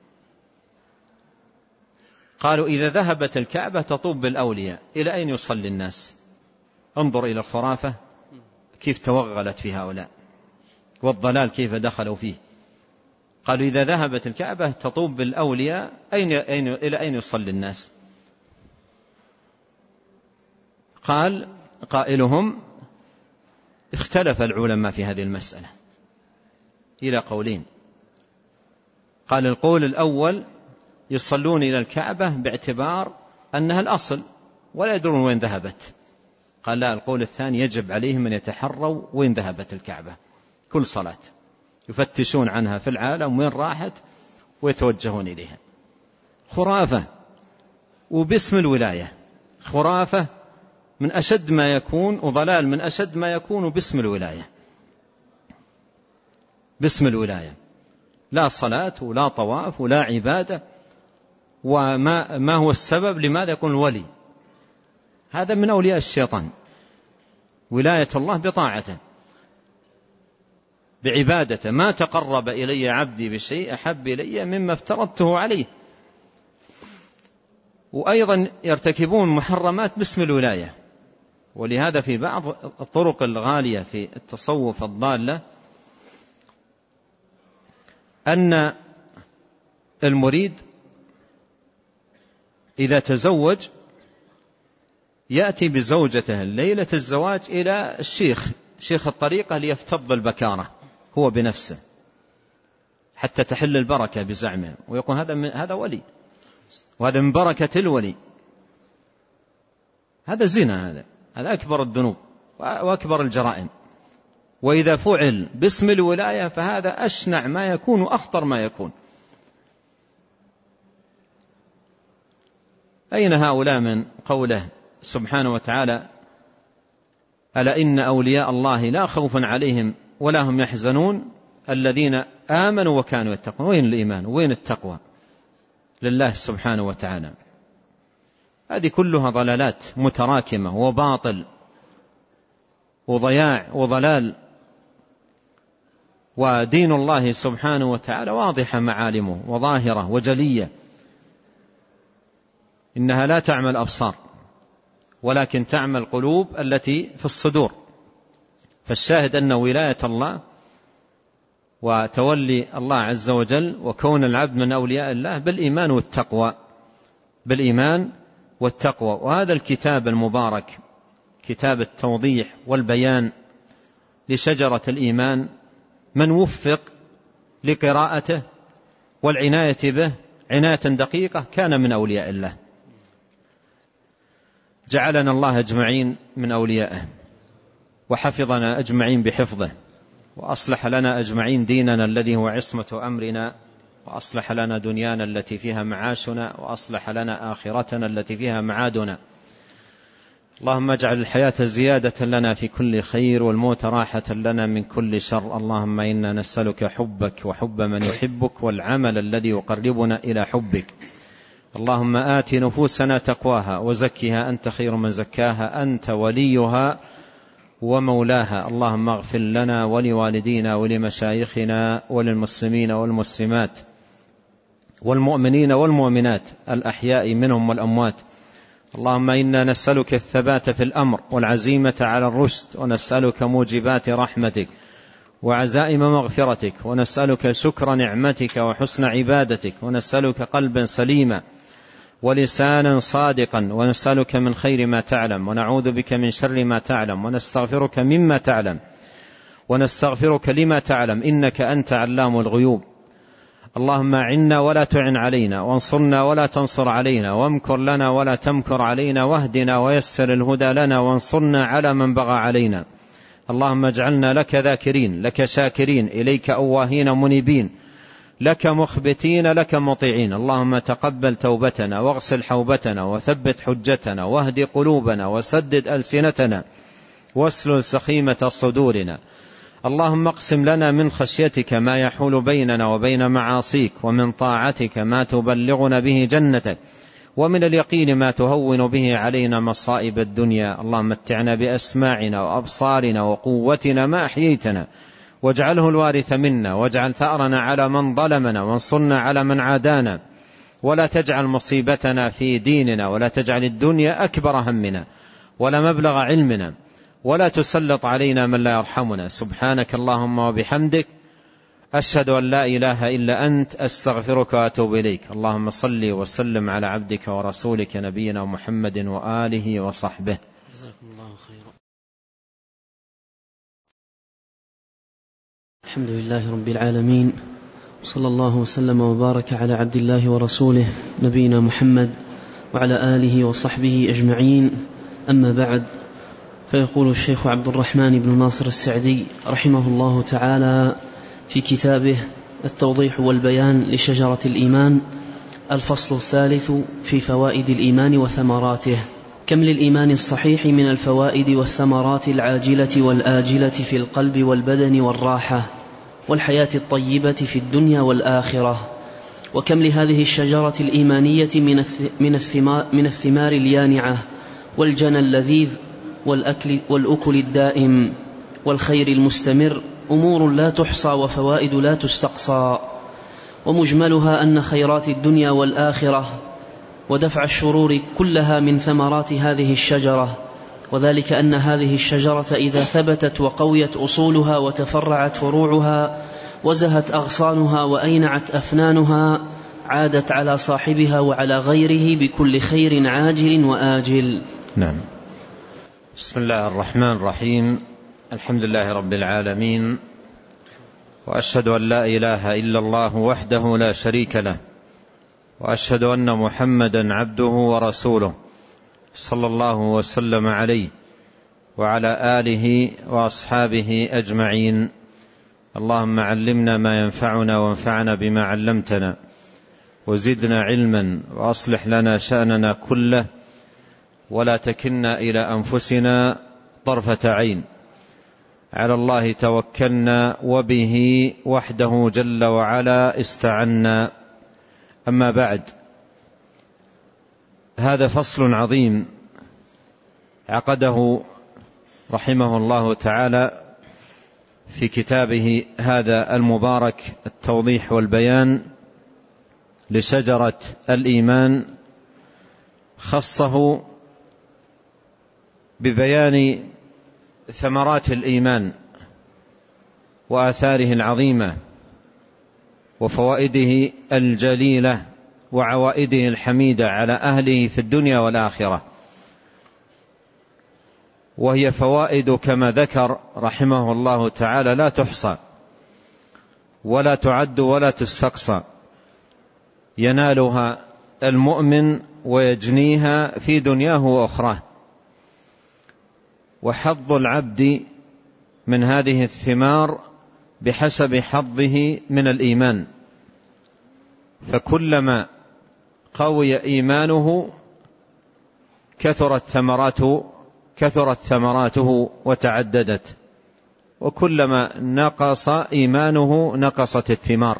قالوا إذا ذهبت الكعبة تطوف بالأولياء إلى أين يصلي الناس؟ انظر إلى الخرافة كيف توغلت في هؤلاء، والضلال كيف دخلوا فيه. قالوا إذا ذهبت الكعبة تطوف بالأولياء أين أين إلى أين يصلي الناس؟ قال قائلهم اختلف العلماء في هذه المسألة إلى قولين. قال القول الأول يصلون إلى الكعبة باعتبار أنها الأصل ولا يدرون وين ذهبت. قال لا، القول الثاني يجب عليهم أن يتحروا وين ذهبت الكعبة كل صلاة، يفتشون عنها في العالم وين راحت ويتوجهون إليها. خرافة وباسم الولاية، خرافة من أشد ما يكون وضلال من أشد ما يكون باسم الولاية. باسم الولاية لا صلاة ولا طواف ولا عبادة. وما ما هو السبب لماذا يكون الولي؟ هذا من أولياء الشيطان. ولاية الله بطاعته بعبادته. ما تقرب إلي عبدي بشيء أحب إلي مما افترضته عليه. وأيضا يرتكبون محرمات باسم الولاية. ولهذا في بعض الطرق الغالية في التصوف الضالة أن المريد إذا تزوج يأتي بزوجته ليلة الزواج إلى الشيخ شيخ الطريقة ليفتض البكارة هو بنفسه حتى تحل البركة بزعمه، ويقول هذا من هذا ولي، وهذا من بركة الولي. هذا زنا، هذا هذا أكبر الذنوب وأكبر الجرائم. وإذا فعل باسم الولاية فهذا أشنع ما يكون وأخطر ما يكون. أين هؤلاء من قوله سبحانه وتعالى ألا إن أولياء الله لا خوف عليهم ولا هم يحزنون الذين آمنوا وكانوا يتقون؟ وين الإيمان وين التقوى لله سبحانه وتعالى؟ هذه كلها ضلالات متراكمة وباطل وضياع وضلال. ودين الله سبحانه وتعالى واضحة معالمه وظاهرة وجلية، إنها لا تعمى الأبصار ولكن تعمى القلوب التي في الصدور. فالشاهد أن ولاية الله وتولي الله عز وجل وكون العبد من أولياء الله بالإيمان والتقوى، بالإيمان والتقوى. وهذا الكتاب المبارك كتاب التوضيح والبيان لشجرة الإيمان من وفق لقراءته والعناية به عناية دقيقة كان من أولياء الله. جعلنا الله أجمعين من أوليائه وحفظنا أجمعين بحفظه، وأصلح لنا أجمعين ديننا الذي هو عصمة أمرنا، وأصلح لنا دنيانا التي فيها معاشنا، وأصلح لنا آخرتنا التي فيها معادنا. اللهم اجعل الحياة زيادة لنا في كل خير والموت راحة لنا من كل شر. اللهم إنا نسألك حبك وحب من يحبك والعمل الذي يقربنا إلى حبك. اللهم آت نفوسنا تقواها وزكها أنت خير من زكاها أنت وليها ومولاها. اللهم اغفر لنا ولوالدينا ولمشايخنا وللمسلمين والمسلمات والمؤمنين والمؤمنات الأحياء منهم والأموات. اللهم إنا نسألك الثبات في الأمر والعزيمة على الرشد، ونسألك موجبات رحمتك وعزائم مغفرتك، ونسألك شكر نعمتك وحسن عبادتك، ونسألك قلبا سليما ولسانا صادقا، ونسألك من خير ما تعلم ونعوذ بك من شر ما تعلم، ونستغفرك مما تعلم ونستغفرك لما تعلم إنك أنت علام الغيوب. اللهم أعنا ولا تعن علينا، وانصرنا ولا تنصر علينا، وامكر لنا ولا تمكر علينا، واهدنا ويسر الهدى لنا، وانصرنا على من بغى علينا. اللهم اجعلنا لك ذاكرين، لك شاكرين، إليك أواهين منيبين، لك مخبتين، لك مطيعين. اللهم تقبل توبتنا واغسل حوبتنا وثبت حجتنا واهد قلوبنا وسدد ألسنتنا واسلل سخيمة صدورنا. اللهم اقسم لنا من خشيتك ما يحول بيننا وبين معاصيك، ومن طاعتك ما تبلغنا به جنتك، ومن اليقين ما تهون به علينا مصائب الدنيا. اللهم متعنا بأسماعنا وأبصارنا وقوتنا ما أحييتنا، واجعله الوارث منا، واجعل ثأرنا على من ظلمنا، وانصرنا على من عادانا، ولا تجعل مصيبتنا في ديننا، ولا تجعل الدنيا أكبر همنا ولا مبلغ علمنا، ولا تسلط علينا من لا يرحمنا. سبحانك اللهم وبحمدك، أشهد أن لا إله إلا أنت، أستغفرك وأتوب إليك. اللهم صل وسلم على عبدك ورسولك نبينا محمد وآله وصحبه. جزاكم الله خيرا. الحمد لله رب العالمين، صلى الله وسلم وبارك على عبد الله ورسوله نبينا محمد وعلى آله وصحبه أجمعين. أما بعد، فيقول الشيخ عبد الرحمن بن ناصر السعدي رحمه الله تعالى في كتابه التوضيح والبيان لشجرة الإيمان، الفصل الثالث في فوائد الإيمان وثمراته. كم للإيمان الصحيح من الفوائد والثمرات العاجلة والآجلة في القلب والبدن والراحة والحياة الطيبة في الدنيا والآخرة، وكم لهذه الشجرة الإيمانية من الثمار, من الثمار اليانعة والجنى اللذيذ والأكل, والأكل الدائم والخير المستمر، أمور لا تحصى وفوائد لا تستقصى. ومجملها أن خيرات الدنيا والآخرة ودفع الشرور كلها من ثمرات هذه الشجرة، وذلك أن هذه الشجرة إذا ثبتت وقويت أصولها وتفرعت فروعها وزهت أغصانها وأينعت أفنانها، عادت على صاحبها وعلى غيره بكل خير عاجل وآجل. نعم. بسم الله الرحمن الرحيم. الحمد لله رب العالمين، وأشهد أن لا إله إلا الله وحده لا شريك له، وأشهد أن محمدا عبده ورسوله صلى الله وسلم عليه وعلى آله وأصحابه أجمعين. اللهم علمنا ما ينفعنا وانفعنا بما علمتنا، وزدنا علما، وأصلح لنا شأننا كله، ولا تكلنا إلى أنفسنا طرفة عين. على الله توكلنا وبه وحده جل وعلا استعنا. أما بعد، هذا فصل عظيم عقده رحمه الله تعالى في كتابه هذا المبارك التوضيح والبيان لشجرة الإيمان، خصه ببيان ثمرات الإيمان وآثاره العظيمة وفوائده الجليلة وعوائده الحميدة على أهله في الدنيا والآخرة، وهي فوائد كما ذكر رحمه الله تعالى لا تحصى ولا تعد ولا تستقصى، ينالها المؤمن ويجنيها في دنياه وأخراه. وحظ العبد من هذه الثمار بحسب حظه من الإيمان، فكلما قوي إيمانه كثرت ثمرات كثرت ثمراته وتعددت، وكلما نقص إيمانه نقصت الثمار.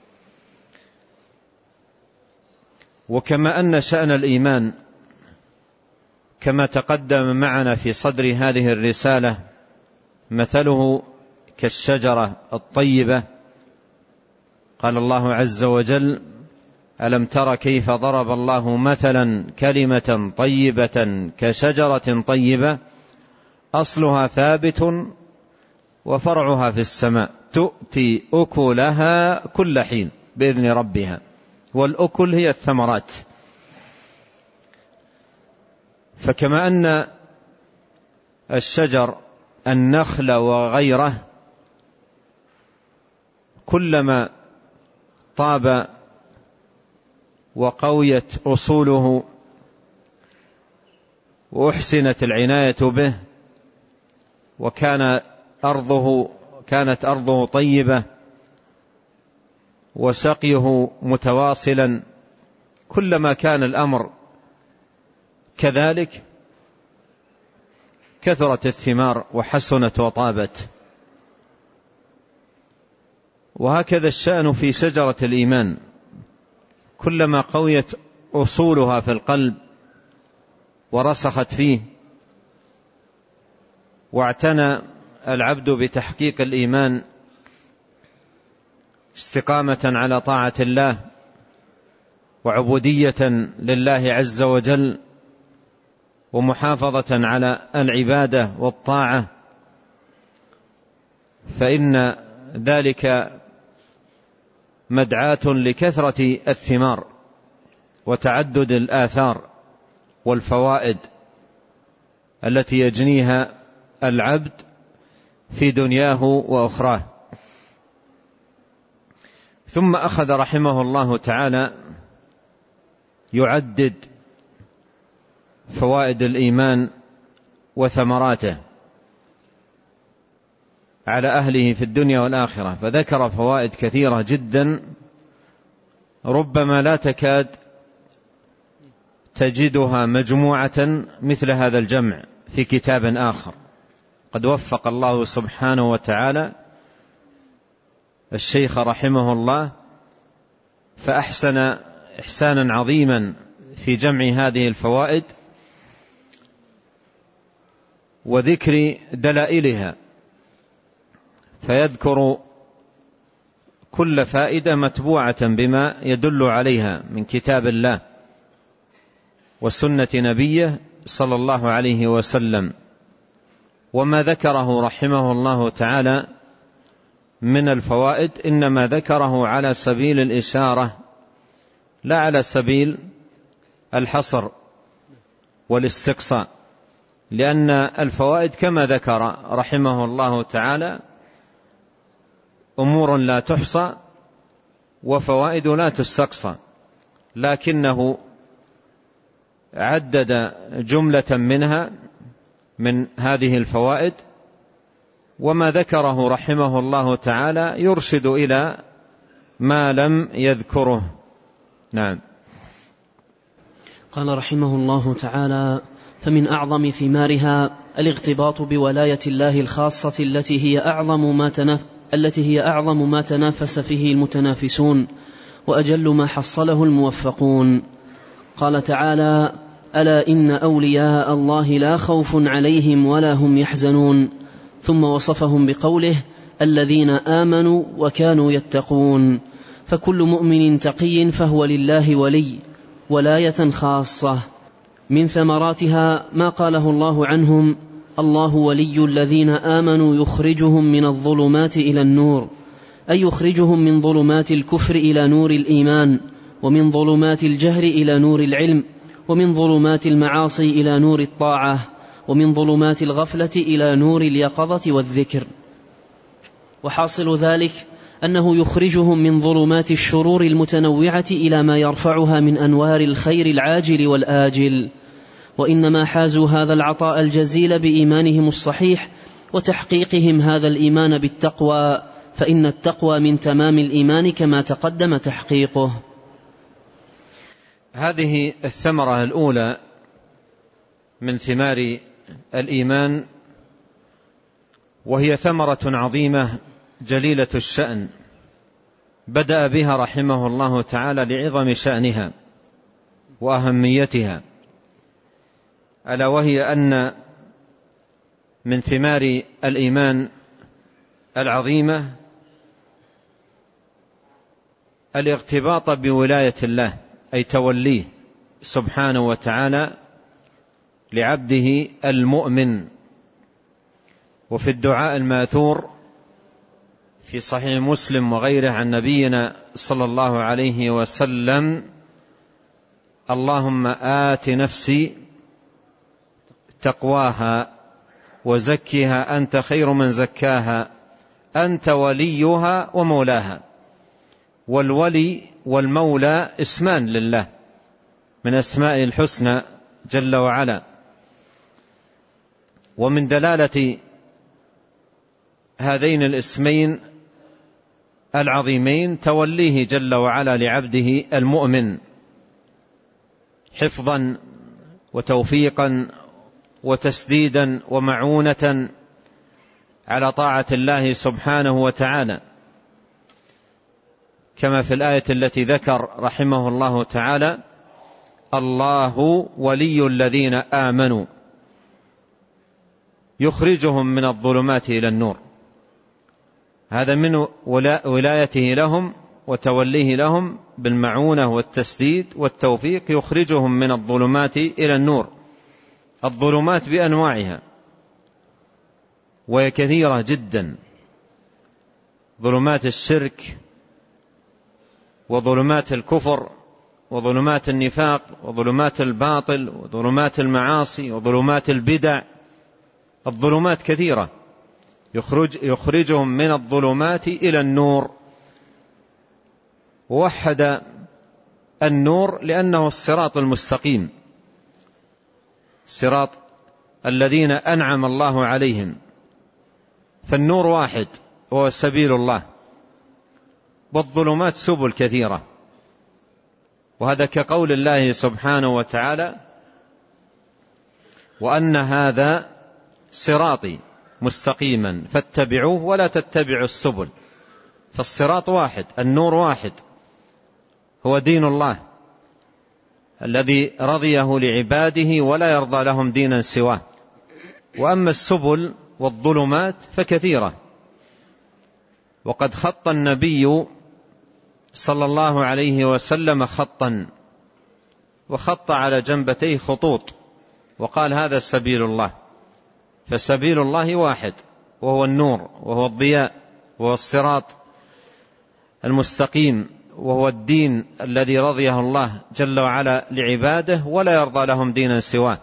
وكما أن شأن الإيمان كما تقدم معنا في صدر هذه الرسالة مثله كالشجرة الطيبة، قال الله عز وجل: ألم تر كيف ضرب الله مثلا كلمة طيبة كشجرة طيبة أصلها ثابت وفرعها في السماء تؤتي أكلها كل حين بإذن ربها. والأكل هي الثمرات. فكما أن الشجر النخل وغيره كلما طاب وقويت أصوله وأحسنت العناية به وكان أرضه كانت أرضه طيبة وسقيه متواصلا، كلما كان الأمر كذلك كثرت الثمار وحسنت وطابت. وهكذا الشأن في شجرة الإيمان، كلما قويت أصولها في القلب ورسخت فيه واعتنى العبد بتحقيق الإيمان استقامة على طاعة الله وعبودية لله عز وجل ومحافظة على العبادة والطاعة، فإن ذلك مدعاة لكثرة الثمار وتعدد الآثار والفوائد التي يجنيها العبد في دنياه وأخراه. ثم أخذ رحمه الله تعالى يعدد فوائد الإيمان وثمراته على أهله في الدنيا والآخرة، فذكر فوائد كثيرة جدا ربما لا تكاد تجدها مجموعة مثل هذا الجمع في كتاب آخر. قد وفق الله سبحانه وتعالى الشيخ رحمه الله فأحسن إحسانا عظيما في جمع هذه الفوائد وذكر دلائلها، فيذكر كل فائدة متبوعة بما يدل عليها من كتاب الله وسنة نبيه صلى الله عليه وسلم. وما ذكره رحمه الله تعالى من الفوائد إنما ذكره على سبيل الإشارة لا على سبيل الحصر والاستقصاء، لأن الفوائد كما ذكر رحمه الله تعالى أمور لا تحصى وفوائد لا تستقصى، لكنه عدد جملة منها من هذه الفوائد، وما ذكره رحمه الله تعالى يرشد إلى ما لم يذكره. نعم. قال رحمه الله تعالى: فمن أعظم ثمارها الاغتباط بولاية الله الخاصة التي هي أعظم ما تنف... التي هي أعظم ما تنافس فيه المتنافسون وأجل ما حصله الموفقون. قال تعالى: ألا إن أولياء الله لا خوف عليهم ولا هم يحزنون، ثم وصفهم بقوله: الذين آمنوا وكانوا يتقون. فكل مؤمن تقي فهو لله ولي ولاية خاصة. من ثمراتها ما قاله الله عنهم: الله ولي الذين آمنوا يخرجهم من الظلمات إلى النور، أي يخرجهم من ظلمات الكفر إلى نور الإيمان، ومن ظلمات الجهل إلى نور العلم، ومن ظلمات المعاصي إلى نور الطاعة، ومن ظلمات الغفلة إلى نور اليقظة والذكر. وحاصل ذلك أنه يخرجهم من ظلمات الشرور المتنوعة إلى ما يرفعها من أنوار الخير العاجل والآجل. وإنما حازوا هذا العطاء الجزيل بإيمانهم الصحيح وتحقيقهم هذا الإيمان بالتقوى، فإن التقوى من تمام الإيمان كما تقدم تحقيقه. هذه الثمرة الأولى من ثمار الإيمان، وهي ثمرة عظيمة جليلة الشأن بدأ بها رحمه الله تعالى لعظم شأنها وأهميتها، ألا وهي أن من ثمار الإيمان العظيمة الارتباط بولاية الله، أي توليه سبحانه وتعالى لعبده المؤمن. وفي الدعاء الماثور في صحيح مسلم وغيره عن نبينا صلى الله عليه وسلم: اللهم آت نفسي تقواها وزكها أنت خير من زكاها أنت وليها ومولاها. والولي والمولى اسمان لله من أسماء الحسنى جل وعلا، ومن دلالة هذين الاسمين العظيمين توليه جل وعلا لعبده المؤمن حفظا وتوفيقا وتسديدا ومعونة على طاعة الله سبحانه وتعالى، كما في الآية التي ذكر رحمه الله تعالى: الله ولي الذين آمنوا يخرجهم من الظلمات إلى النور. هذا من ولايته لهم وتوليه لهم بالمعونة والتسديد والتوفيق، يخرجهم من الظلمات إلى النور. الظلمات بأنواعها وهي كثيرة جدا: ظلمات الشرك، وظلمات الكفر، وظلمات النفاق، وظلمات الباطل، وظلمات المعاصي، وظلمات البدع. الظلمات كثيرة، يخرج يخرجهم من الظلمات إلى النور. ووحد النور لأنه الصراط المستقيم، صراط الذين أنعم الله عليهم. فالنور واحد وهو سبيل الله، والظلمات سبل كثيرة. وهذا كقول الله سبحانه وتعالى: وأن هذا صراطي مستقيما فاتبعوه ولا تتبعوا السبل. فالصراط واحد، النور واحد، هو دين الله الذي رضيه لعباده ولا يرضى لهم دينا سواه. وأما السبل والظلمات فكثيرة، وقد خط النبي صلى الله عليه وسلم خطا، وخط على جنبتيه خطوط، وقال: هذا سبيل الله. فسبيل الله واحد، وهو النور، وهو الضياء، وهو الصراط المستقيم، وهو الدين الذي رضيه الله جل وعلا لعباده ولا يرضى لهم دينا سواه.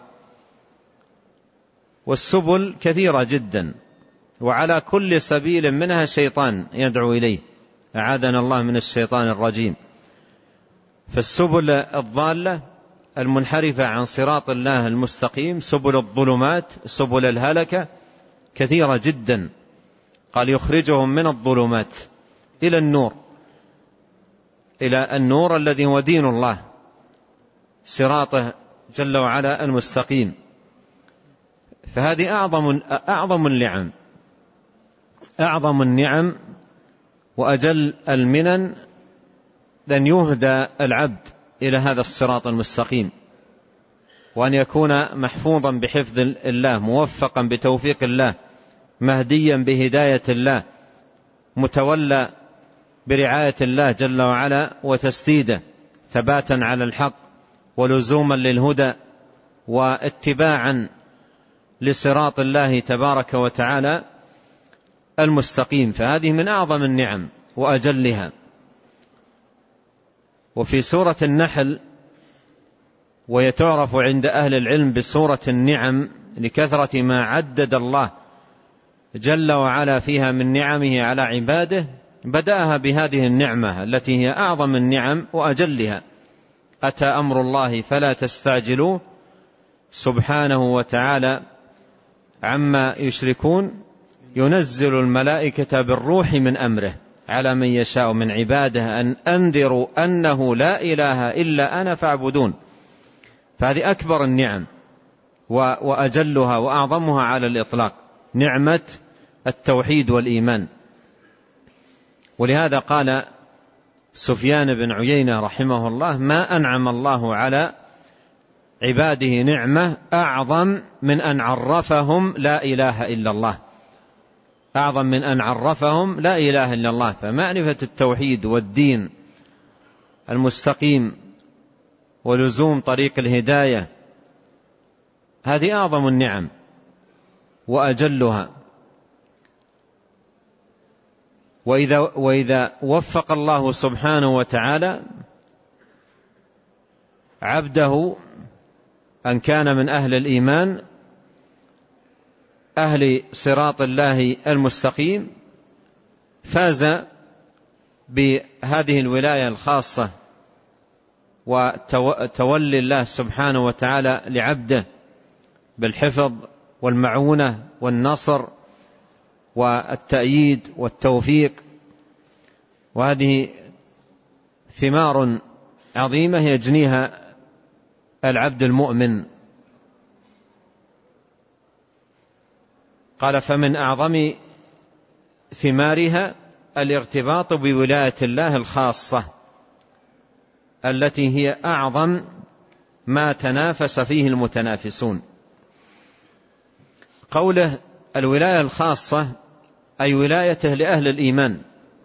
والسبل كثيرة جدا، وعلى كل سبيل منها شيطان يدعو إليه، أعاذنا الله من الشيطان الرجيم. فالسبل الضالة المنحرفة عن صراط الله المستقيم، سبل الظلمات، سبل الهلكة كثيرة جدا. قال: يخرجهم من الظلمات إلى النور، إلى النور الذي هو دين الله، صراطه جل وعلا المستقيم. فهذه أعظم أعظم النعم، أعظم النعم وأجل المنن أن يهدى العبد إلى هذا الصراط المستقيم، وأن يكون محفوظا بحفظ الله، موفقا بتوفيق الله، مهديا بهداية الله، متولى برعاية الله جل وعلا وتسديده، ثباتا على الحق ولزوما للهدى واتباعا لصراط الله تبارك وتعالى المستقيم. فهذه من أعظم النعم وأجلها. وفي سورة النحل، وهي تعرف عند أهل العلم بسورة النعم لكثرة ما عدد الله جل وعلا فيها من نعمه على عباده، بدأها بهذه النعمة التي هي أعظم النعم وأجلها: أتى أمر الله فلا تستعجلوه سبحانه وتعالى عما يشركون، ينزل الملائكة بالروح من أمره على من يشاء من عباده أن أنذروا أنه لا إله إلا أنا فاعبدون. فهذه أكبر النعم وأجلها وأعظمها على الإطلاق نعمة التوحيد والإيمان. ولهذا قال سفيان بن عيينة رحمه الله: ما أنعم الله على عباده نعمة أعظم من أن عرفهم لا إله إلا الله، أعظم من أن عرفهم لا إله إلا الله. فمعرفة التوحيد والدين المستقيم ولزوم طريق الهداية هذه أعظم النعم وأجلها. وإذا, وإذا وفق الله سبحانه وتعالى عبده أن كان من أهل الإيمان أهل صراط الله المستقيم، فاز بهذه الولاية الخاصة وتولي الله سبحانه وتعالى لعبده بالحفظ والمعونة والنصر والتأييد والتوفيق. وهذه ثمار عظيمة يجنيها العبد المؤمن. قال: فمن أعظم ثمارها الارتباط بولاية الله الخاصة التي هي أعظم ما تنافس فيه المتنافسون. قوله الولاية الخاصة أي ولايته لأهل الإيمان.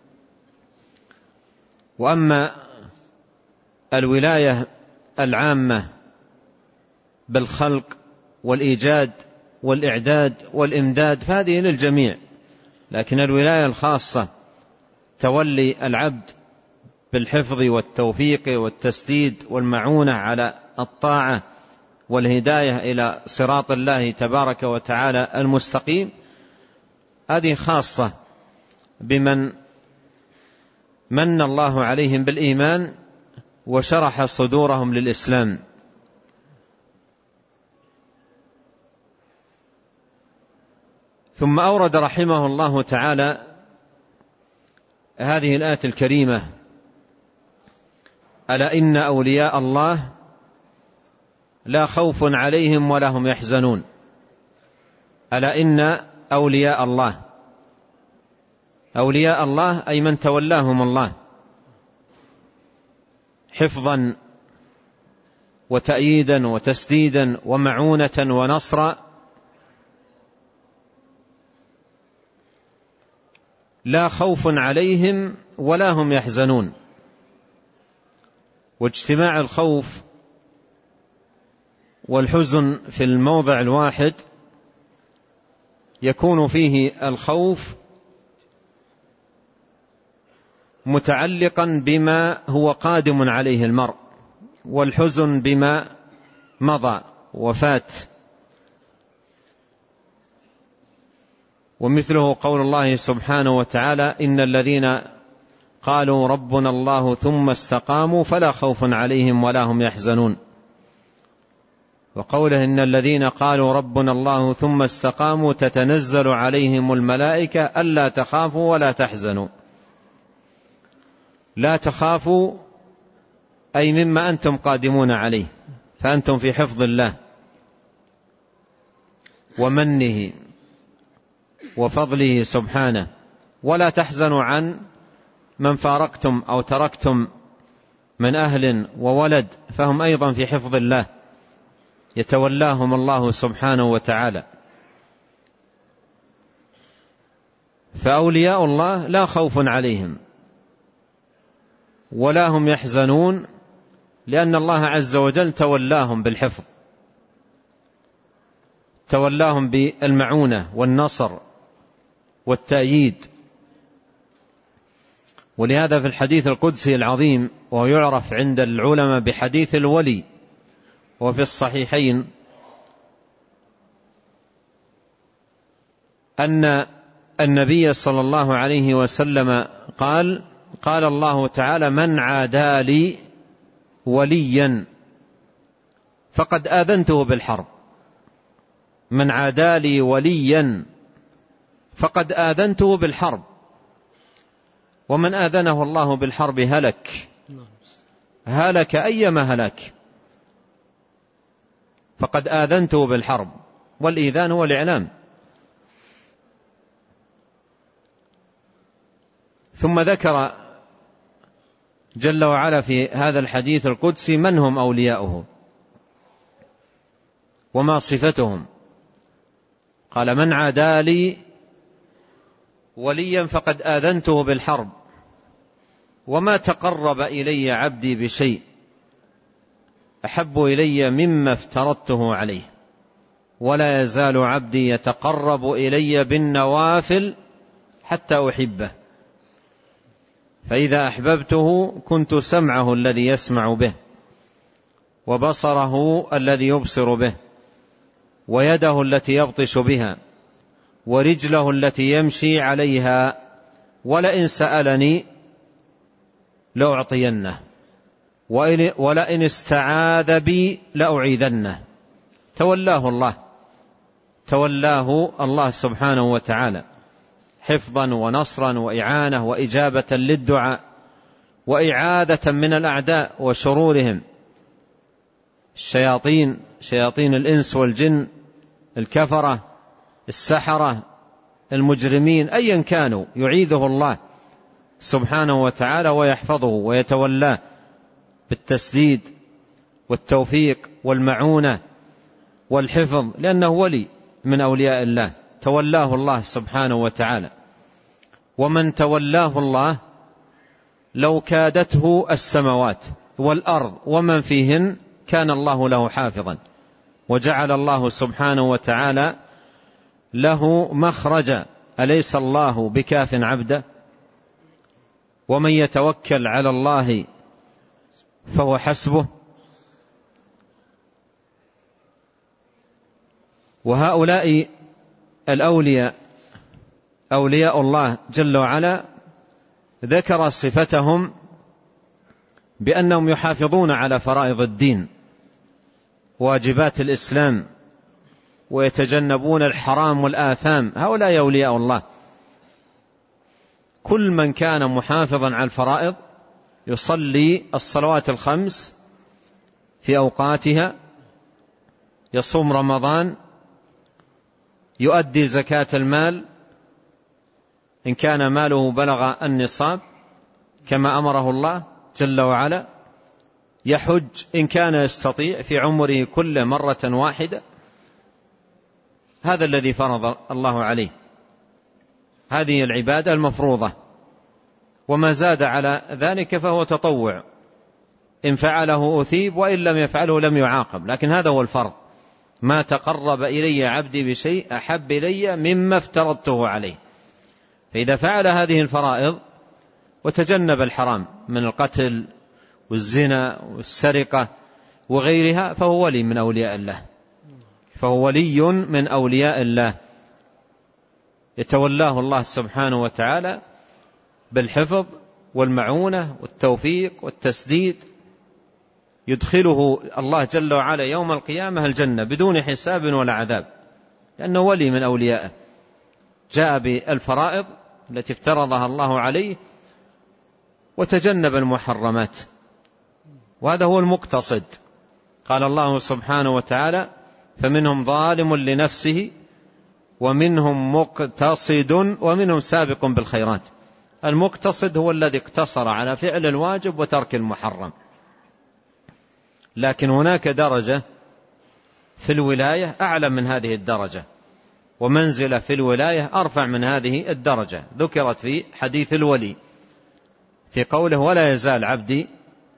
وأما الولاية العامة بالخلق والإيجاد والإعداد والإمداد فهذه للجميع، لكن الولاية الخاصة تولي العبد بالحفظ والتوفيق والتسديد والمعونة على الطاعة والهداية إلى صراط الله تبارك وتعالى المستقيم، هذه خاصة بمن من الله عليهم بالإيمان وشرح صدورهم للإسلام. ثم أورد رحمه الله تعالى هذه الآية الكريمة: ألا إن أولياء الله لا خوف عليهم ولا هم يحزنون. ألا إن أولياء الله، أولياء الله أي من تولاهم الله حفظا وتأييدا وتسديدا ومعونة ونصرا، لا خوف عليهم ولا هم يحزنون. واجتماع الخوف والحزن في الموضع الواحد يكون فيه الخوف متعلقا بما هو قادم عليه المرء، والحزن بما مضى وفات. ومثله قول الله سبحانه وتعالى: إن الذين قالوا ربنا الله ثم استقاموا فلا خوف عليهم ولا هم يحزنون. وقوله: إن الذين قالوا ربنا الله ثم استقاموا تتنزل عليهم الملائكة ألا تخافوا ولا تحزنوا. لا تخافوا أي مما أنتم قادمون عليه، فأنتم في حفظ الله ومنه وفضله سبحانه. ولا تحزنوا عن من فارقتم أو تركتم من أهل وولد، فهم أيضا في حفظ الله يتولاهم الله سبحانه وتعالى. فأولياء الله لا خوف عليهم ولا هم يحزنون، لأن الله عز وجل تولاهم بالحفظ، تولاهم بالمعونة والنصر والتأييد. ولهذا في الحديث القدسي العظيم، وهو يعرف عند العلماء بحديث الولي، وفي الصحيحين، أن النبي صلى الله عليه وسلم قال: قال الله تعالى: من عادى لي وليا فقد آذنته بالحرب. من عادى لي وليا فقد آذنته بالحرب. ومن آذنه الله بالحرب هلك، هلك أيما هلك. فقد آذنته بالحرب، والإيذان هو الإعلام. ثم ذكر جل وعلا في هذا الحديث القدسي من هم أولياؤه وما صفتهم. قال: من عادى لي وليا فقد آذنته بالحرب، وما تقرب إلي عبدي بشيء أحب إلي مما افترضته عليه، ولا يزال عبدي يتقرب إلي بالنوافل حتى أحبه، فإذا أحببته كنت سمعه الذي يسمع به، وبصره الذي يبصر به، ويده التي يبطش بها، ورجله التي يمشي عليها، ولئن سألني لأعطينه، ولئن استعاذ بي لأعيذنه. تولاه الله تولاه الله سبحانه وتعالى حفظا ونصرا وإعانة وإجابة للدعاء وإعادة من الأعداء وشرورهم، الشياطين، شياطين الإنس والجن، الكفرة، السحرة، المجرمين، أيا كانوا، يعيذه الله سبحانه وتعالى ويحفظه ويتولاه بالتسديد والتوفيق والمعونة والحفظ، لأنه ولي من أولياء الله، تولاه الله سبحانه وتعالى. ومن تولاه الله لو كادته السماوات والأرض ومن فيهن كان الله له حافظا، وجعل الله سبحانه وتعالى له مخرجا. أليس الله بكاف عبده؟ ومن يتوكل على الله فهو حسبه. وهؤلاء الأولياء أولياء الله جل وعلا ذكر صفتهم بأنهم يحافظون على فرائض الدين واجبات الإسلام، ويتجنبون الحرام والآثام. هؤلاء أولياء الله. كل من كان محافظا على الفرائض، يصلي الصلوات الخمس في أوقاتها، يصوم رمضان، يؤدي زكاة المال إن كان ماله بلغ النصاب كما أمره الله جل وعلا، يحج إن كان يستطيع في عمره كله مرة واحدة. هذا الذي فرض الله عليه، هذه العبادة المفروضة، وما زاد على ذلك فهو تطوع، إن فعله أثيب وإن لم يفعله لم يعاقب، لكن هذا هو الفرض. ما تقرب إلي عبدي بشيء أحب إلي مما افترضته عليه. فإذا فعل هذه الفرائض وتجنب الحرام من القتل والزنا والسرقة وغيرها، فهو ولي من أولياء الله، فهو ولي من أولياء الله، يتولاه الله سبحانه وتعالى بالحفظ والمعونة والتوفيق والتسديد. يدخله الله جل وعلا يوم القيامة الجنة بدون حساب ولا عذاب، لأنه ولي من أوليائه، جاء بالفرائض التي افترضها الله عليه وتجنب المحرمات، وهذا هو المقتصد. قال الله سبحانه وتعالى: فمنهم ظالم لنفسه ومنهم مقتصد ومنهم سابق بالخيرات. المقتصد هو الذي اقتصر على فعل الواجب وترك المحرم، لكن هناك درجة في الولاية أعلى من هذه الدرجة، ومنزلة في الولاية أرفع من هذه الدرجة، ذكرت في حديث الولي في قوله: ولا يزال عبدي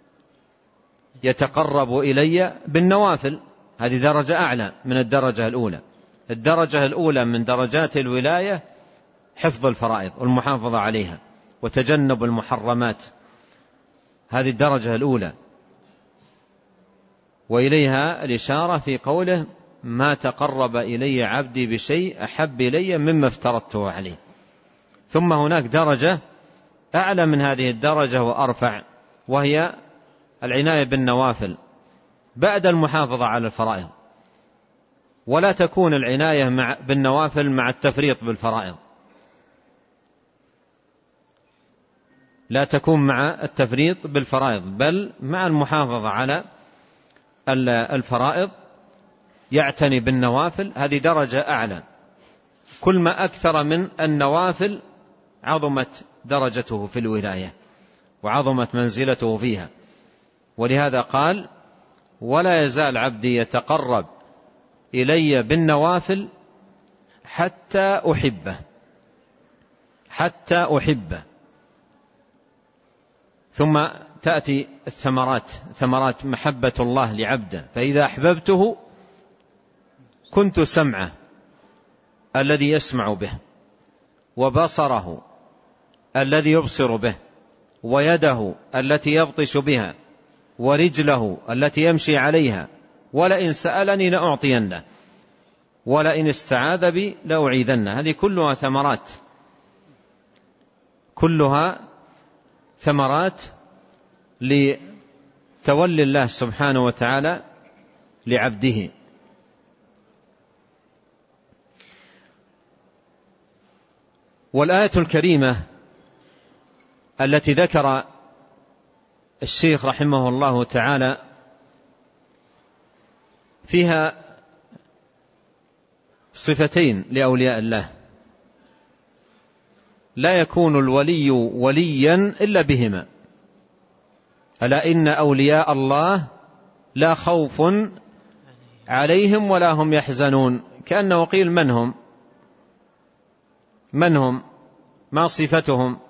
يتقرب إلي بالنوافل. هذه درجة أعلى من الدرجة الأولى. الدرجة الأولى من درجات الولاية حفظ الفرائض والمحافظة عليها وتجنب المحرمات، هذه الدرجة الأولى، وإليها الإشارة في قوله: ما تقرب إلي عبدي بشيء أحب إلي مما افترضته عليه. ثم هناك درجة أعلى من هذه الدرجة وأرفع، وهي العناية بالنوافل بعد المحافظة على الفرائض. ولا تكون العناية مع بالنوافل مع التفريط بالفرائض، لا تكون مع التفريط بالفرائض، بل مع المحافظة على الفرائض يعتني بالنوافل، هذه درجة أعلى. كل ما أكثر من النوافل عظمت درجته في الولاية وعظمت منزلته فيها. ولهذا قال: ولا يزال عبدي يتقرب إلي بالنوافل حتى أحبه حتى أحبه. ثم تأتي الثمرات، ثمرات محبة الله لعبده: فإذا أحببته كنت سمعه الذي يسمع به، وبصره الذي يبصر به، ويده التي يبطش بها، ورجله التي يمشي عليها، ولئن سألني لأعطينه، ولئن استعاذ بي لأعيذنه. هذه كلها ثمرات، كلها ثمرات لتولي الله سبحانه وتعالى لعبده. والآية الكريمة التي ذكر الشيخ رحمه الله تعالى فيها صفتين لأولياء الله: لا يكون الولي وليا إلا بهما، ألا إن أولياء الله لا خوف عليهم ولا هم يحزنون. كأنه قيل: من هم من هم ما صفتهم؟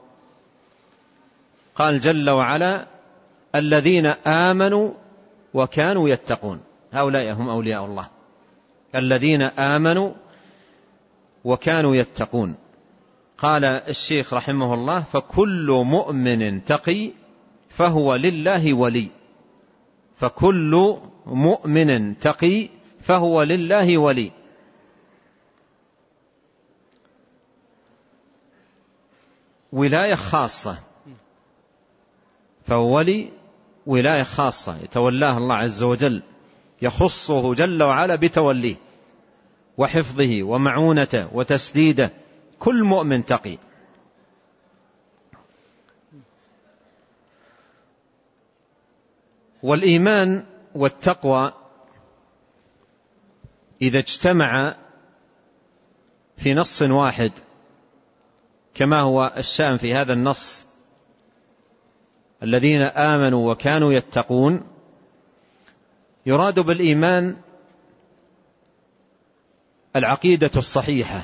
قال جل وعلا: الذين آمنوا وكانوا يتقون. هؤلاء هم أولياء الله، الذين آمنوا وكانوا يتقون. قال الشيخ رحمه الله: فكل مؤمن تقي فهو لله ولي. فكل مؤمن تقي فهو لله ولي. ولاية خاصة، فهو ولي ولاية خاصة يتولاه الله عز وجل، يخصه جل وعلا بتوليه وحفظه ومعونته وتسديده. كل مؤمن تقي. والإيمان والتقوى إذا اجتمع في نص واحد كما هو الشأن في هذا النص: الذين آمنوا وكانوا يتقون، يراد بالإيمان العقيدة الصحيحة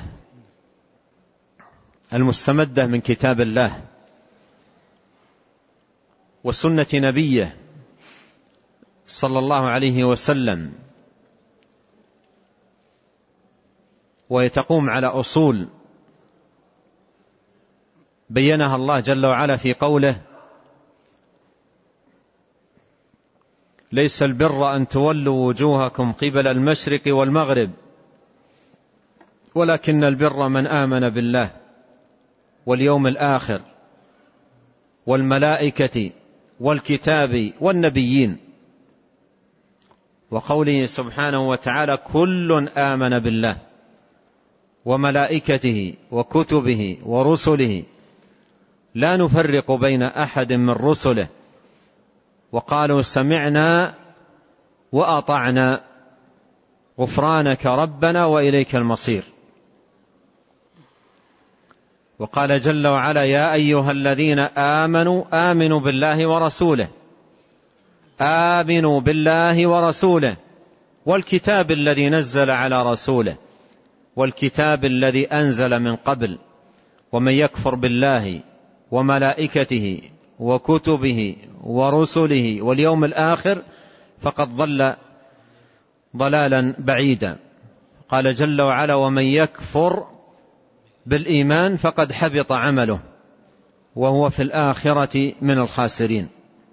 المستمدة من كتاب الله وسنة نبيه صلى الله عليه وسلم، ويتقوم على أصول بينها الله جل وعلا في قوله: ليس البر أن تولوا وجوهكم قبل المشرق والمغرب ولكن البر من آمن بالله واليوم الآخر والملائكة والكتاب والنبيين. وقوله سبحانه وتعالى: كل آمن بالله وملائكته وكتبه ورسله لا نفرق بين أحد من رسله وقالوا سمعنا وأطعنا غفرانك ربنا وإليك المصير. وقال جل وعلا: يا أيها الذين آمنوا آمنوا بالله ورسوله آمنوا بالله ورسوله والكتاب الذي نزل على رسوله والكتاب الذي أنزل من قبل ومن يكفر بالله وملائكته وكتبه ورسله واليوم الآخر فقد ضل ضلالا بعيدا. قال جل وعلا: ومن يكفر بالإيمان فقد حبط عمله وهو في الآخرة من الخاسرين.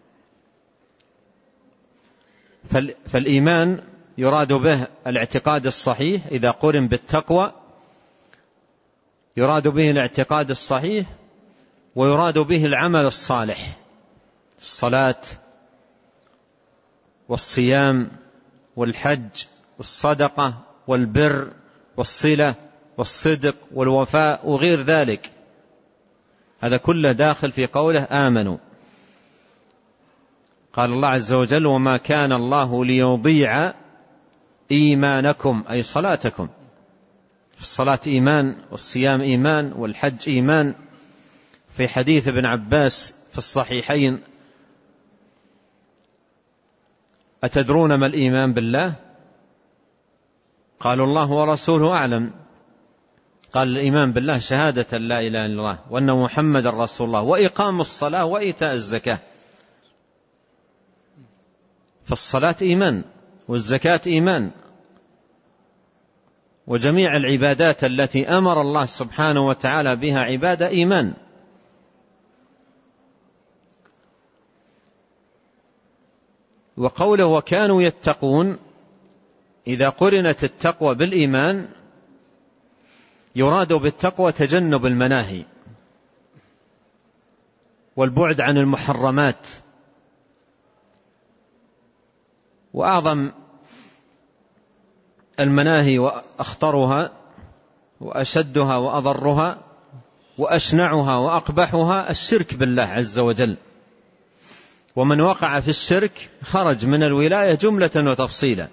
فالإيمان يراد به الاعتقاد الصحيح إذا قرن بالتقوى، يراد به الاعتقاد الصحيح ويراد به العمل الصالح، الصلاة والصيام والحج والصدقة والبر والصلة والصدق والوفاء وغير ذلك. هذا كله داخل في قوله آمنوا. قال الله عز وجل: وما كان الله ليضيع إيمانكم أي صلاتكم. الصلاة إيمان، والصيام إيمان، والحج إيمان. في حديث ابن عباس في الصحيحين: أتدرون ما الإيمان بالله؟ قالوا الله ورسوله أعلم. قال: الإيمان بالله شهادة لا إله إلا الله وأن محمد رسول الله وإقام الصلاة وإيتاء الزكاة. فالصلاة إيمان، والزكاة إيمان، وجميع العبادات التي أمر الله سبحانه وتعالى بها عبادة إيمان. وقوله وكانوا يتقون، إذا قرنت التقوى بالإيمان يراد بالتقوى تجنب المناهي والبعد عن المحرمات. وأعظم المناهي وأخطرها وأشدها وأضرها وأشنعها وأقبحها الشرك بالله عز وجل. ومن وقع في الشرك خرج من الولاية جملة وتفصيلا،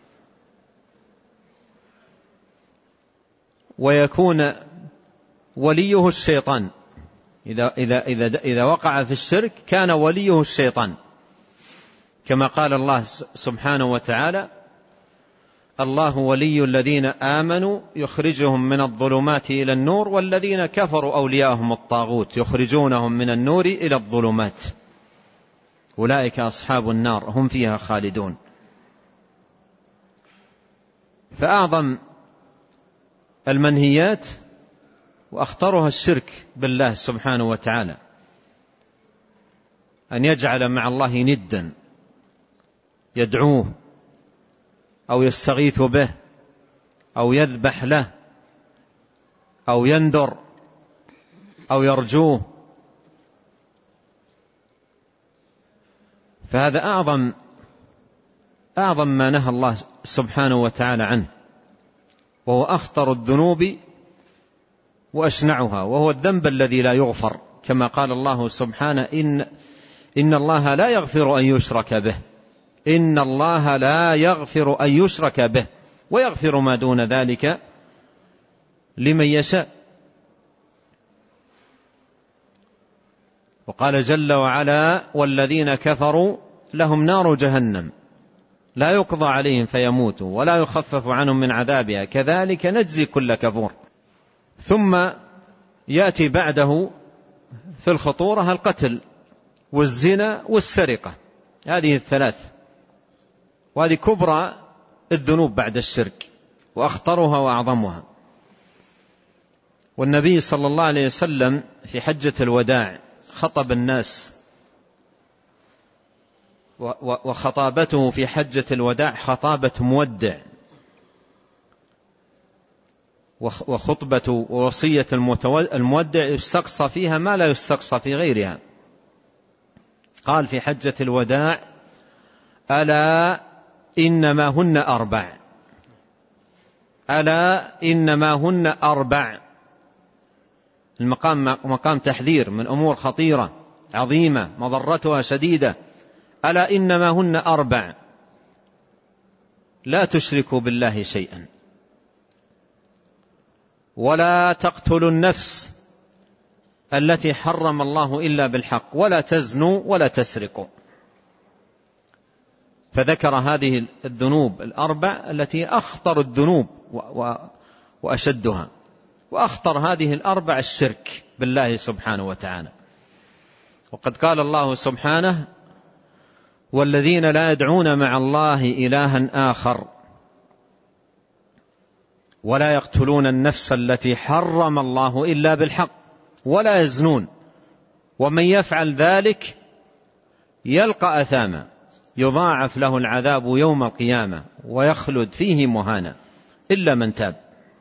ويكون وليه الشيطان. إذا, إذا, إذا, إذا وقع في الشرك كان وليه الشيطان، كما قال الله سبحانه وتعالى: الله ولي الذين آمنوا يخرجهم من الظلمات إلى النور والذين كفروا أولياءهم الطاغوت يخرجونهم من النور إلى الظلمات أولئك أصحاب النار هم فيها خالدون. فأعظم المنهيات وأخطرها الشرك بالله سبحانه وتعالى، أن يجعل مع الله ندا يدعوه أو يستغيث به أو يذبح له أو يندر أو يرجوه. فهذا أعظم أعظم ما نهى الله سبحانه وتعالى عنه، وهو أخطر الذنوب وأشنعها، وهو الذنب الذي لا يغفر، كما قال الله سبحانه: إن, إن الله لا يغفر أن يشرك به إن الله لا يغفر أن يشرك به ويغفر ما دون ذلك لمن يشاء. وقال جل وعلا: والذين كفروا لهم نار جهنم لا يقضى عليهم فيموتوا ولا يخفف عنهم من عذابها كذلك نجزي كل كفور. ثم يأتي بعده في الخطورة القتل والزنا والسرقة، هذه الثلاث، وهذه كبرى الذنوب بعد الشرك وأخطرها وأعظمها. والنبي صلى الله عليه وسلم في حجة الوداع خطب الناس، وخطابته في حجة الوداع خطابة مودع، وخطبة ووصية المودع يستقصى فيها ما لا يستقصى في غيرها. قال في حجة الوداع: ألا إنما هن أربع ألا إنما هن أربع. المقام مقام تحذير من أمور خطيرة عظيمة مضرتها شديدة. ألا إنما هن أربع: لا تشركوا بالله شيئا، ولا تقتلوا النفس التي حرم الله إلا بالحق، ولا تزنوا ولا تسرقوا. فذكر هذه الذنوب الأربع التي أخطر الذنوب وأشدها، وأخطر هذه الأربع الشرك بالله سبحانه وتعالى. وقد قال الله سبحانه: والذين لا يدعون مع الله إلها آخر ولا يقتلون النفس التي حرم الله إلا بالحق ولا يزنون ومن يفعل ذلك يلقى أثاما يضاعف له العذاب يوم القيامة ويخلد فيه مهانا إلا من تاب.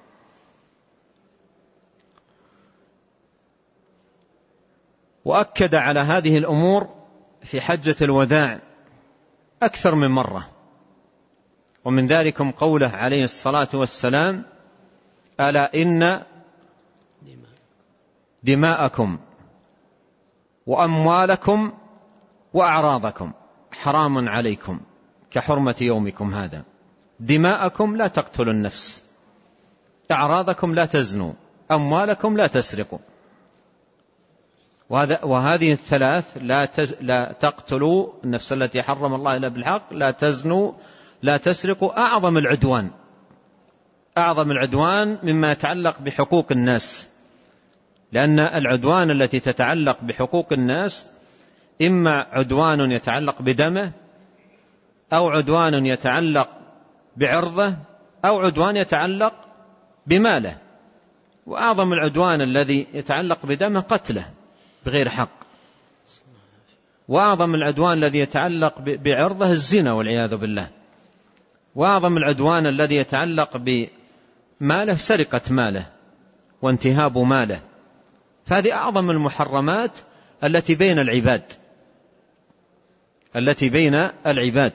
وأكد على هذه الأمور في حجة الوداع أكثر من مرة، ومن ذلكم قوله عليه الصلاة والسلام: ألا إن دماءكم وأموالكم وأعراضكم حرام عليكم كحرمة يومكم هذا. دماءكم لا تقتلوا النفس، أعراضكم لا تزنوا، أموالكم لا تسرقوا. وهذه الثلاث لا, تز... لا تقتلوا النفس التي حرم الله إلا بالحق، لا تزنوا، لا تسرقوا، أعظم العدوان، أعظم العدوان مما يتعلق بحقوق الناس. لأن العدوان التي تتعلق بحقوق الناس إما عدوان يتعلق بدمه، أو عدوان يتعلق بعرضه، أو عدوان يتعلق بماله. وأعظم العدوان الذي يتعلق بدمه قتله بغير حق، وأعظم العدوان الذي يتعلق بعرضه الزنا والعياذ بالله، وأعظم العدوان الذي يتعلق بماله سرقة ماله وانتهاب ماله. فهذه أعظم المحرمات التي بين العباد، التي بين العباد.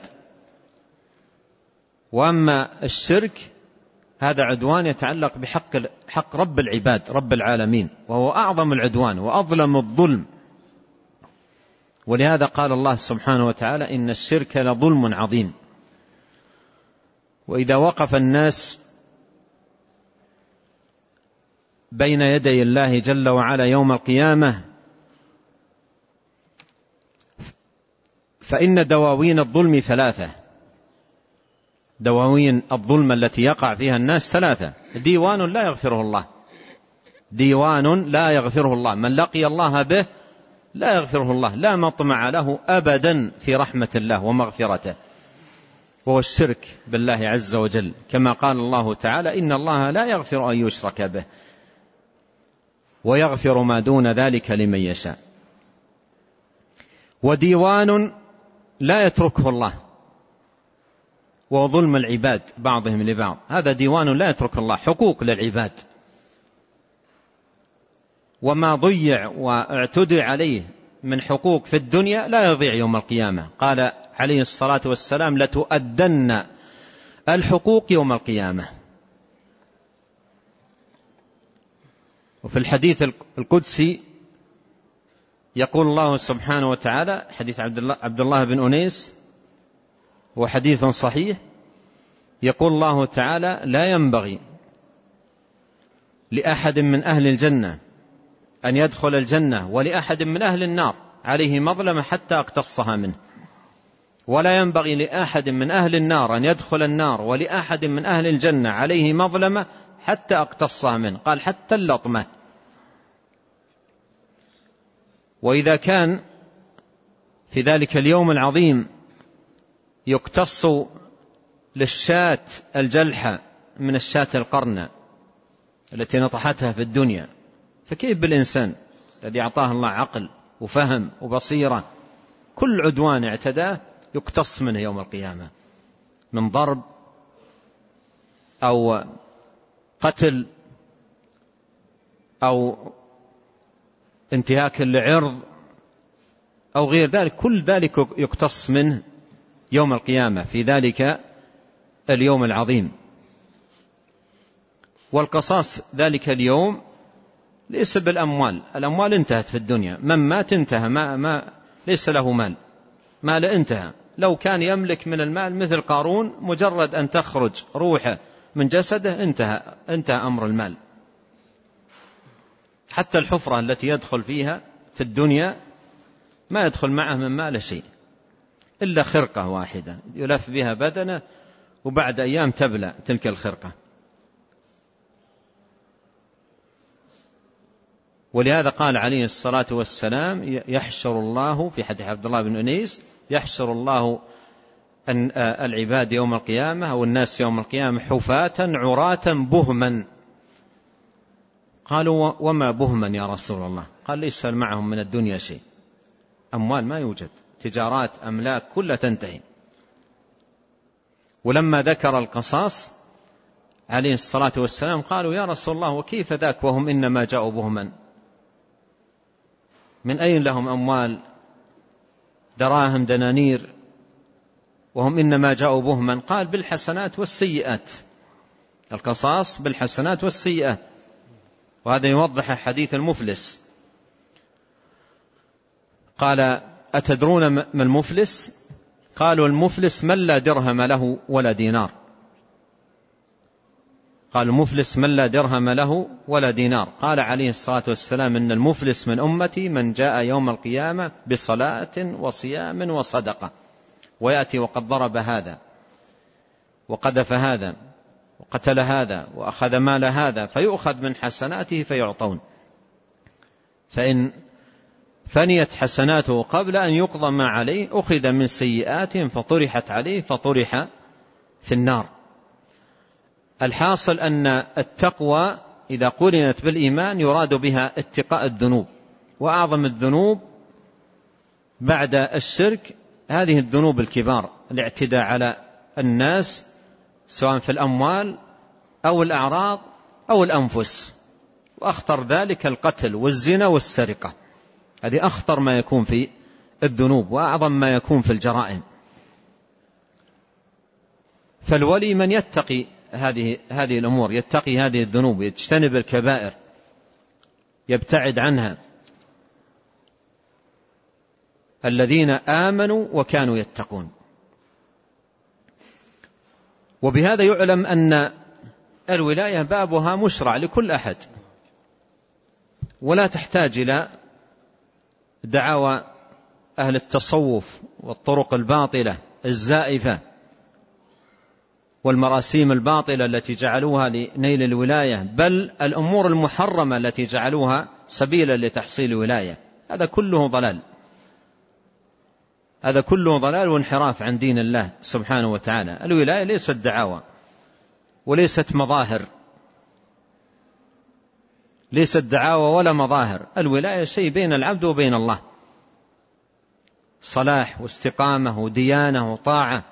وأما الشرك هذا عدوان يتعلق بحق حق رب العباد رب العالمين، وهو أعظم العدوان وأظلم الظلم. ولهذا قال الله سبحانه وتعالى: إن الشرك لظلم عظيم. وإذا وقف الناس بين يدي الله جل وعلا يوم القيامة فإن دواوين الظلم ثلاثة. دواوين الظلم التي يقع فيها الناس ثلاثة: ديوان لا يغفره الله، ديوان لا يغفره الله، من لقي الله به لا يغفره الله، لا مطمع له أبدا في رحمة الله ومغفرته، وهو الشرك بالله عز وجل، كما قال الله تعالى: إن الله لا يغفر أن يشرك به ويغفر ما دون ذلك لمن يشاء. وديوان لا يتركه الله، وظلم العباد بعضهم لبعض، هذا ديوان لا يترك الله، حقوق للعباد، وما ضيع واعتدى عليه من حقوق في الدنيا لا يضيع يوم القيامة. قال عليه الصلاة والسلام: لتؤدن الحقوق يوم القيامة. وفي الحديث القدسي يقول الله سبحانه وتعالى، حديث عبد الله بن أنيس وحديث صحيح، يقول الله تعالى: لا ينبغي لأحد من أهل الجنة أن يدخل الجنة ولأحد من أهل النار عليه مظلمة حتى أقتصها منه، ولا ينبغي لأحد من أهل النار أن يدخل النار ولأحد من أهل الجنة عليه مظلمة حتى أقتصها منه. قال: حتى اللطمة. وإذا كان في ذلك اليوم العظيم يقتص للشاة الجلحة من الشاة القرنة التي نطحتها في الدنيا، فكيف بالإنسان الذي أعطاه الله عقل وفهم وبصيرة؟ كل عدوان اعتداه يقتص منه يوم القيامة، من ضرب أو قتل أو انتهاك لعرض أو غير ذلك، كل ذلك يقتص منه يوم القيامة في ذلك اليوم العظيم. والقصاص ذلك اليوم ليس بالأموال، الأموال انتهت في الدنيا، من مات انتهى، ما ما ليس له مال، مال انتهى. لو كان يملك من المال مثل قارون، مجرد أن تخرج روحه من جسده انتهى انتهى أمر المال. حتى الحفرة التي يدخل فيها في الدنيا ما يدخل معه من مال شيء إلا خرقة واحدة يلف بها بدنه، وبعد أيام تبلى تلك الخرقة. ولهذا قال عليه الصلاة والسلام: يحشر الله، في حديث عبد الله بن أنيس: يحشر الله العباد يوم القيامة أو الناس يوم القيامة حفاة عراة بهما. قالوا: وما بهما يا رسول الله؟ قال: ليس معهم من الدنيا شيء، أموال ما يوجد، تجارات، أملاك كلها تنتهي. ولما ذكر القصاص عليه الصلاة والسلام قالوا: يا رسول الله وكيف ذاك وهم إنما جاءوا بهما؟ من أين لهم أموال دراهم دنانير وهم إنما جاءوا بهما؟ قال: بالحسنات والسيئات، القصاص بالحسنات والسيئات. وهذا يوضح حديث المفلس. قال: أتدرون ما المفلس؟ قالوا: المفلس من لا درهم له ولا دينار. قال المفلس من لا درهم له ولا دينار. قال عليه الصلاة والسلام إن المفلس من أمتي من جاء يوم القيامة بصلاة وصيام وصدقة ويأتي وقد ضرب هذا وقذف هذا وقتل هذا وأخذ مال هذا فيؤخذ من حسناته فيعطون، فإن فنيت حسناته قبل أن يقضى ما عليه أخذ من سيئاتهم فطرحت عليه فطرح في النار. الحاصل أن التقوى إذا قرنت بالإيمان يراد بها اتقاء الذنوب، وأعظم الذنوب بعد الشرك هذه الذنوب الكبار، الاعتداء على الناس سواء في الأموال أو الأعراض أو الأنفس، وأخطر ذلك القتل والزنا والسرقة، هذه أخطر ما يكون في الذنوب وأعظم ما يكون في الجرائم. فالولي من يتقي هذه هذه الأمور، يتقي هذه الذنوب، يجتنب الكبائر، يبتعد عنها. الذين آمنوا وكانوا يتقون. وبهذا يعلم أن الولاية بابها مشرع لكل أحد، ولا تحتاج إلى دعاوى أهل التصوف والطرق الباطلة الزائفة والمراسيم الباطلة التي جعلوها لنيل الولاية، بل الأمور المحرمة التي جعلوها سبيلا لتحصيل الولاية. هذا كله ضلال، هذا كله ضلال وانحراف عن دين الله سبحانه وتعالى. الولاية ليست دعاوى وليست مظاهر، ليست دعاوى ولا مظاهر. الولاية شيء بين العبد وبين الله، صلاح واستقامة وديانة وطاعة،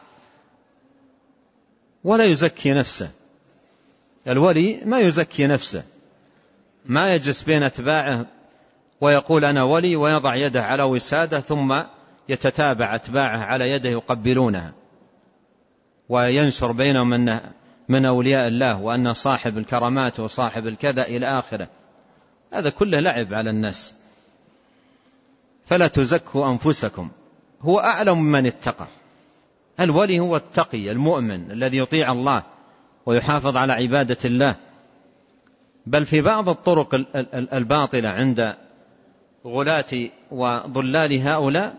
ولا يزكي نفسه. الولي ما يزكي نفسه، ما يجلس بين أتباعه ويقول أنا ولي ويضع يده على وساده ثم يتتابع أتباعه على يده يقبلونها وينشر بينهم من, من أولياء الله وأن صاحب الكرامات وصاحب الكذا إلى آخره. هذا كله لعب على الناس. فلا تزكوا أنفسكم، هو أعلم من اتقى. الولي هو التقي المؤمن الذي يطيع الله ويحافظ على عبادة الله. بل في بعض الطرق الباطلة عند غلاة وضلال هؤلاء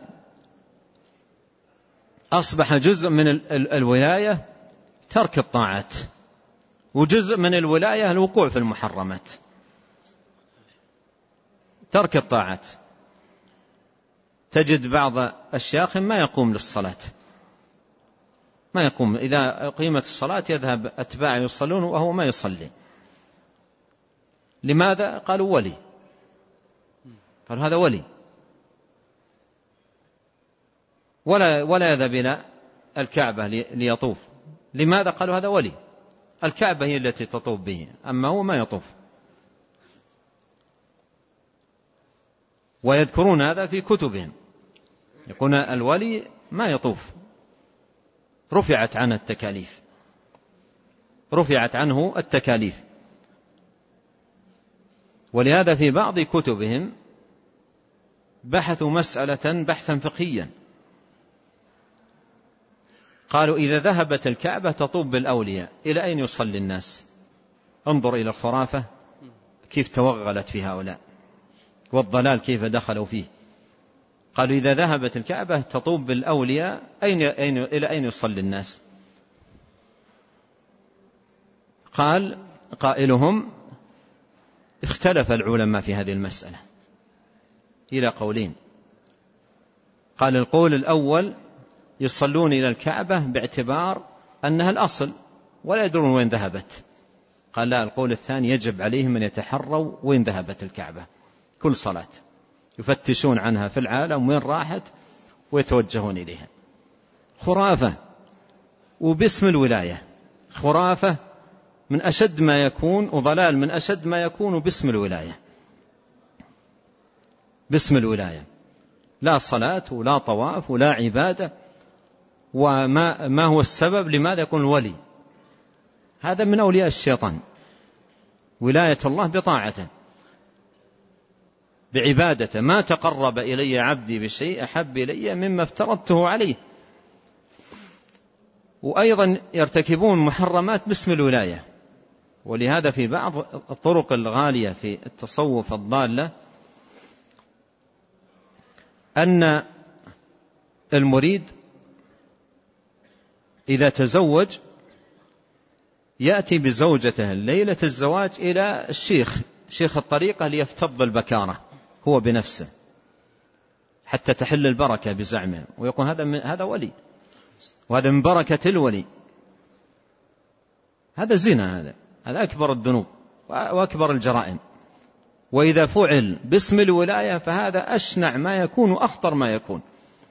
أصبح جزء من الولاية ترك الطاعات، وجزء من الولاية الوقوع في المحرمات، ترك الطاعات. تجد بعض الشياخ ما يقوم للصلاة، ما يقوم، إذا قيمت الصلاة يذهب أتباع يصلون وهو ما يصلي. لماذا؟ قالوا ولي، قالوا هذا ولي. ولا ولا يذهب إلى الكعبة ليطوف. لماذا؟ قالوا هذا ولي، الكعبة هي التي تطوف به، أما هو ما يطوف. ويذكرون هذا في كتبهم، يقولون الولي ما يطوف، رفعت عنه التكاليف، رفعت عنه التكاليف. ولهذا في بعض كتبهم بحثوا مسألة بحثا فقهيا، قالوا إذا ذهبت الكعبة تطوف بالأولياء إلى أين يصلي الناس؟ انظر إلى الخرافة كيف توغلت في هؤلاء، والضلال كيف دخلوا فيه. قالوا إذا ذهبت الكعبة تطوف بالأولياء أين أين إلى أين يصلي الناس؟ قال قائلهم اختلف العلماء في هذه المسألة إلى قولين. قال القول الأول يصلون إلى الكعبة باعتبار أنها الأصل ولا يدرون وين ذهبت. قال لا، القول الثاني يجب عليهم أن يتحروا وين ذهبت الكعبة، كل صلاة يفتشون عنها في العالم وين راحت ويتوجهون إليها. خرافة، وباسم الولاية، خرافة من أشد ما يكون، وضلال من أشد ما يكون باسم الولاية. باسم الولاية لا صلاة ولا طواف ولا عبادة. وما ما هو السبب لماذا يكون ولي؟ هذا من أولياء الشيطان. ولاية الله بطاعته بعبادته. ما تقرب إلي عبدي بشيء أحب إلي مما افترضته عليه. وأيضا يرتكبون محرمات باسم الولاية، ولهذا في بعض الطرق الغالية في التصوف الضالة أن المريد إذا تزوج يأتي بزوجته ليلة الزواج إلى الشيخ شيخ الطريقة ليفتض البكارة هو بنفسه حتى تحل البركة بزعمه، ويقول هذا من هذا ولي، وهذا من بركة الولي. هذا زنا، هذا هذا أكبر الذنوب وأكبر الجرائم. وإذا فعل باسم الولاية فهذا أشنع ما يكون وأخطر ما يكون.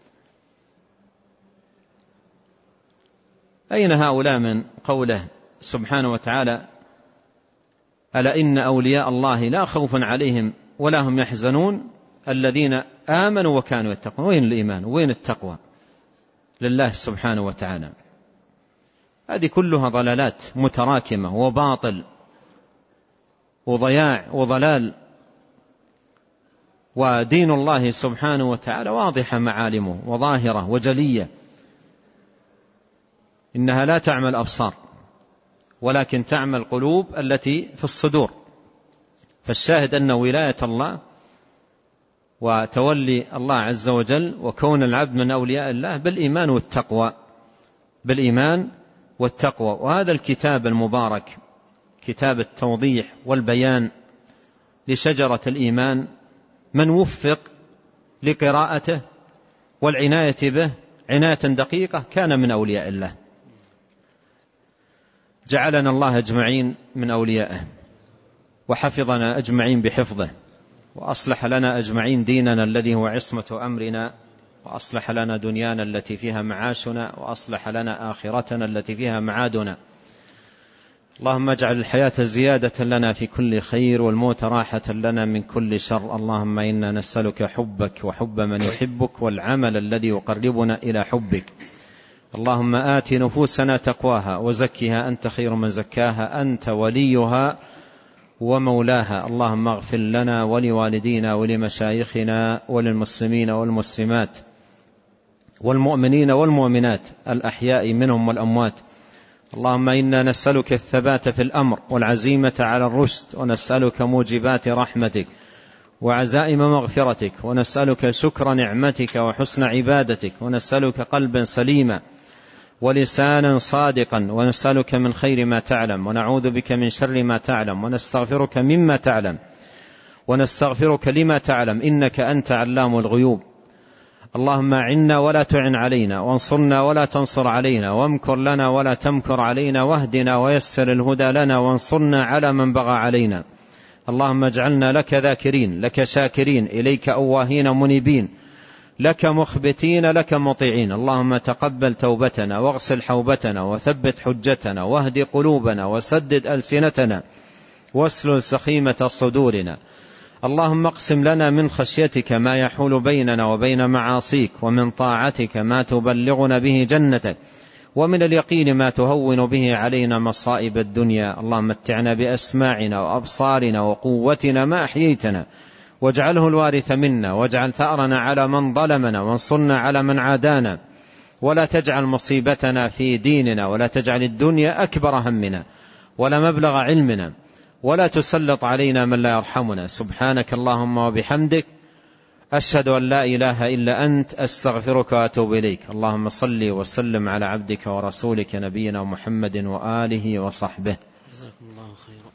أين هؤلاء من قوله سبحانه وتعالى ألا إن أولياء الله لا خوف عليهم ولا هم يحزنون الذين آمنوا وكانوا يتقون؟ وين الإيمان وين التقوى لله سبحانه وتعالى؟ هذه كلها ضلالات متراكمة وباطل وضياع وضلال. ودين الله سبحانه وتعالى واضحة معالمه وظاهرة وجلية، إنها لا تعمل أبصار ولكن تعمل قلوب التي في الصدور. فالشاهد أن ولاية الله وتولي الله عز وجل وكون العبد من أولياء الله بالإيمان والتقوى، بالإيمان والتقوى. وهذا الكتاب المبارك كتاب التوضيح والبيان لشجرة الإيمان من وفق لقراءته والعناية به عناية دقيقة كان من أولياء الله. جعلنا الله أجمعين من أوليائه وحفظنا أجمعين بحفظه، وأصلح لنا أجمعين ديننا الذي هو عصمة أمرنا، وأصلح لنا دنيانا التي فيها معاشنا، وأصلح لنا آخرتنا التي فيها معادنا. اللهم اجعل الحياة زيادة لنا في كل خير والموت راحة لنا من كل شر. اللهم إنا نسألك حبك وحب من يحبك والعمل الذي يقربنا إلى حبك. اللهم آت نفوسنا تقواها وزكها أنت خير من زكاها أنت وليها ومولاها. اللهم اغفر لنا ولوالدينا ولمشايخنا وللمسلمين والمسلمات والمؤمنين والمؤمنات الأحياء منهم والأموات. اللهم إنا نسألك الثبات في الأمر والعزيمة على الرشد، ونسألك موجبات رحمتك وعزائم مغفرتك، ونسألك شكر نعمتك وحسن عبادتك، ونسألك قلبا سليما ولسانا صادقا، ونسألك من خير ما تعلم ونعوذ بك من شر ما تعلم، ونستغفرك مما تعلم ونستغفرك لما تعلم إنك أنت علام الغيوب. اللهم أعنا ولا تعن علينا، وانصرنا ولا تنصر علينا، وامكر لنا ولا تمكر علينا، واهدنا ويسر الهدى لنا، وانصرنا على من بغى علينا. اللهم اجعلنا لك ذاكرين لك شاكرين إليك أواهين منيبين لك مخبتين لك مطيعين. اللهم تقبل توبتنا واغسل حوبتنا وثبت حجتنا واهد قلوبنا وسدد ألسنتنا واسلل سخيمة صدورنا. اللهم اقسم لنا من خشيتك ما يحول بيننا وبين معاصيك، ومن طاعتك ما تبلغنا به جنتك، ومن اليقين ما تهون به علينا مصائب الدنيا. اللهم متعنا بأسماعنا وأبصارنا وقوتنا ما أحييتنا، واجعله الوارث منا، واجعل ثأرنا على من ظلمنا، وانصرنا على من عادانا، ولا تجعل مصيبتنا في ديننا، ولا تجعل الدنيا أكبر همنا ولا مبلغ علمنا، ولا تسلط علينا من لا يرحمنا. سبحانك اللهم وبحمدك أشهد أن لا إله إلا أنت أستغفرك وأتوب إليك. اللهم صل وسلم على عبدك ورسولك نبينا محمد وآله وصحبه. جزاكم الله خيرا.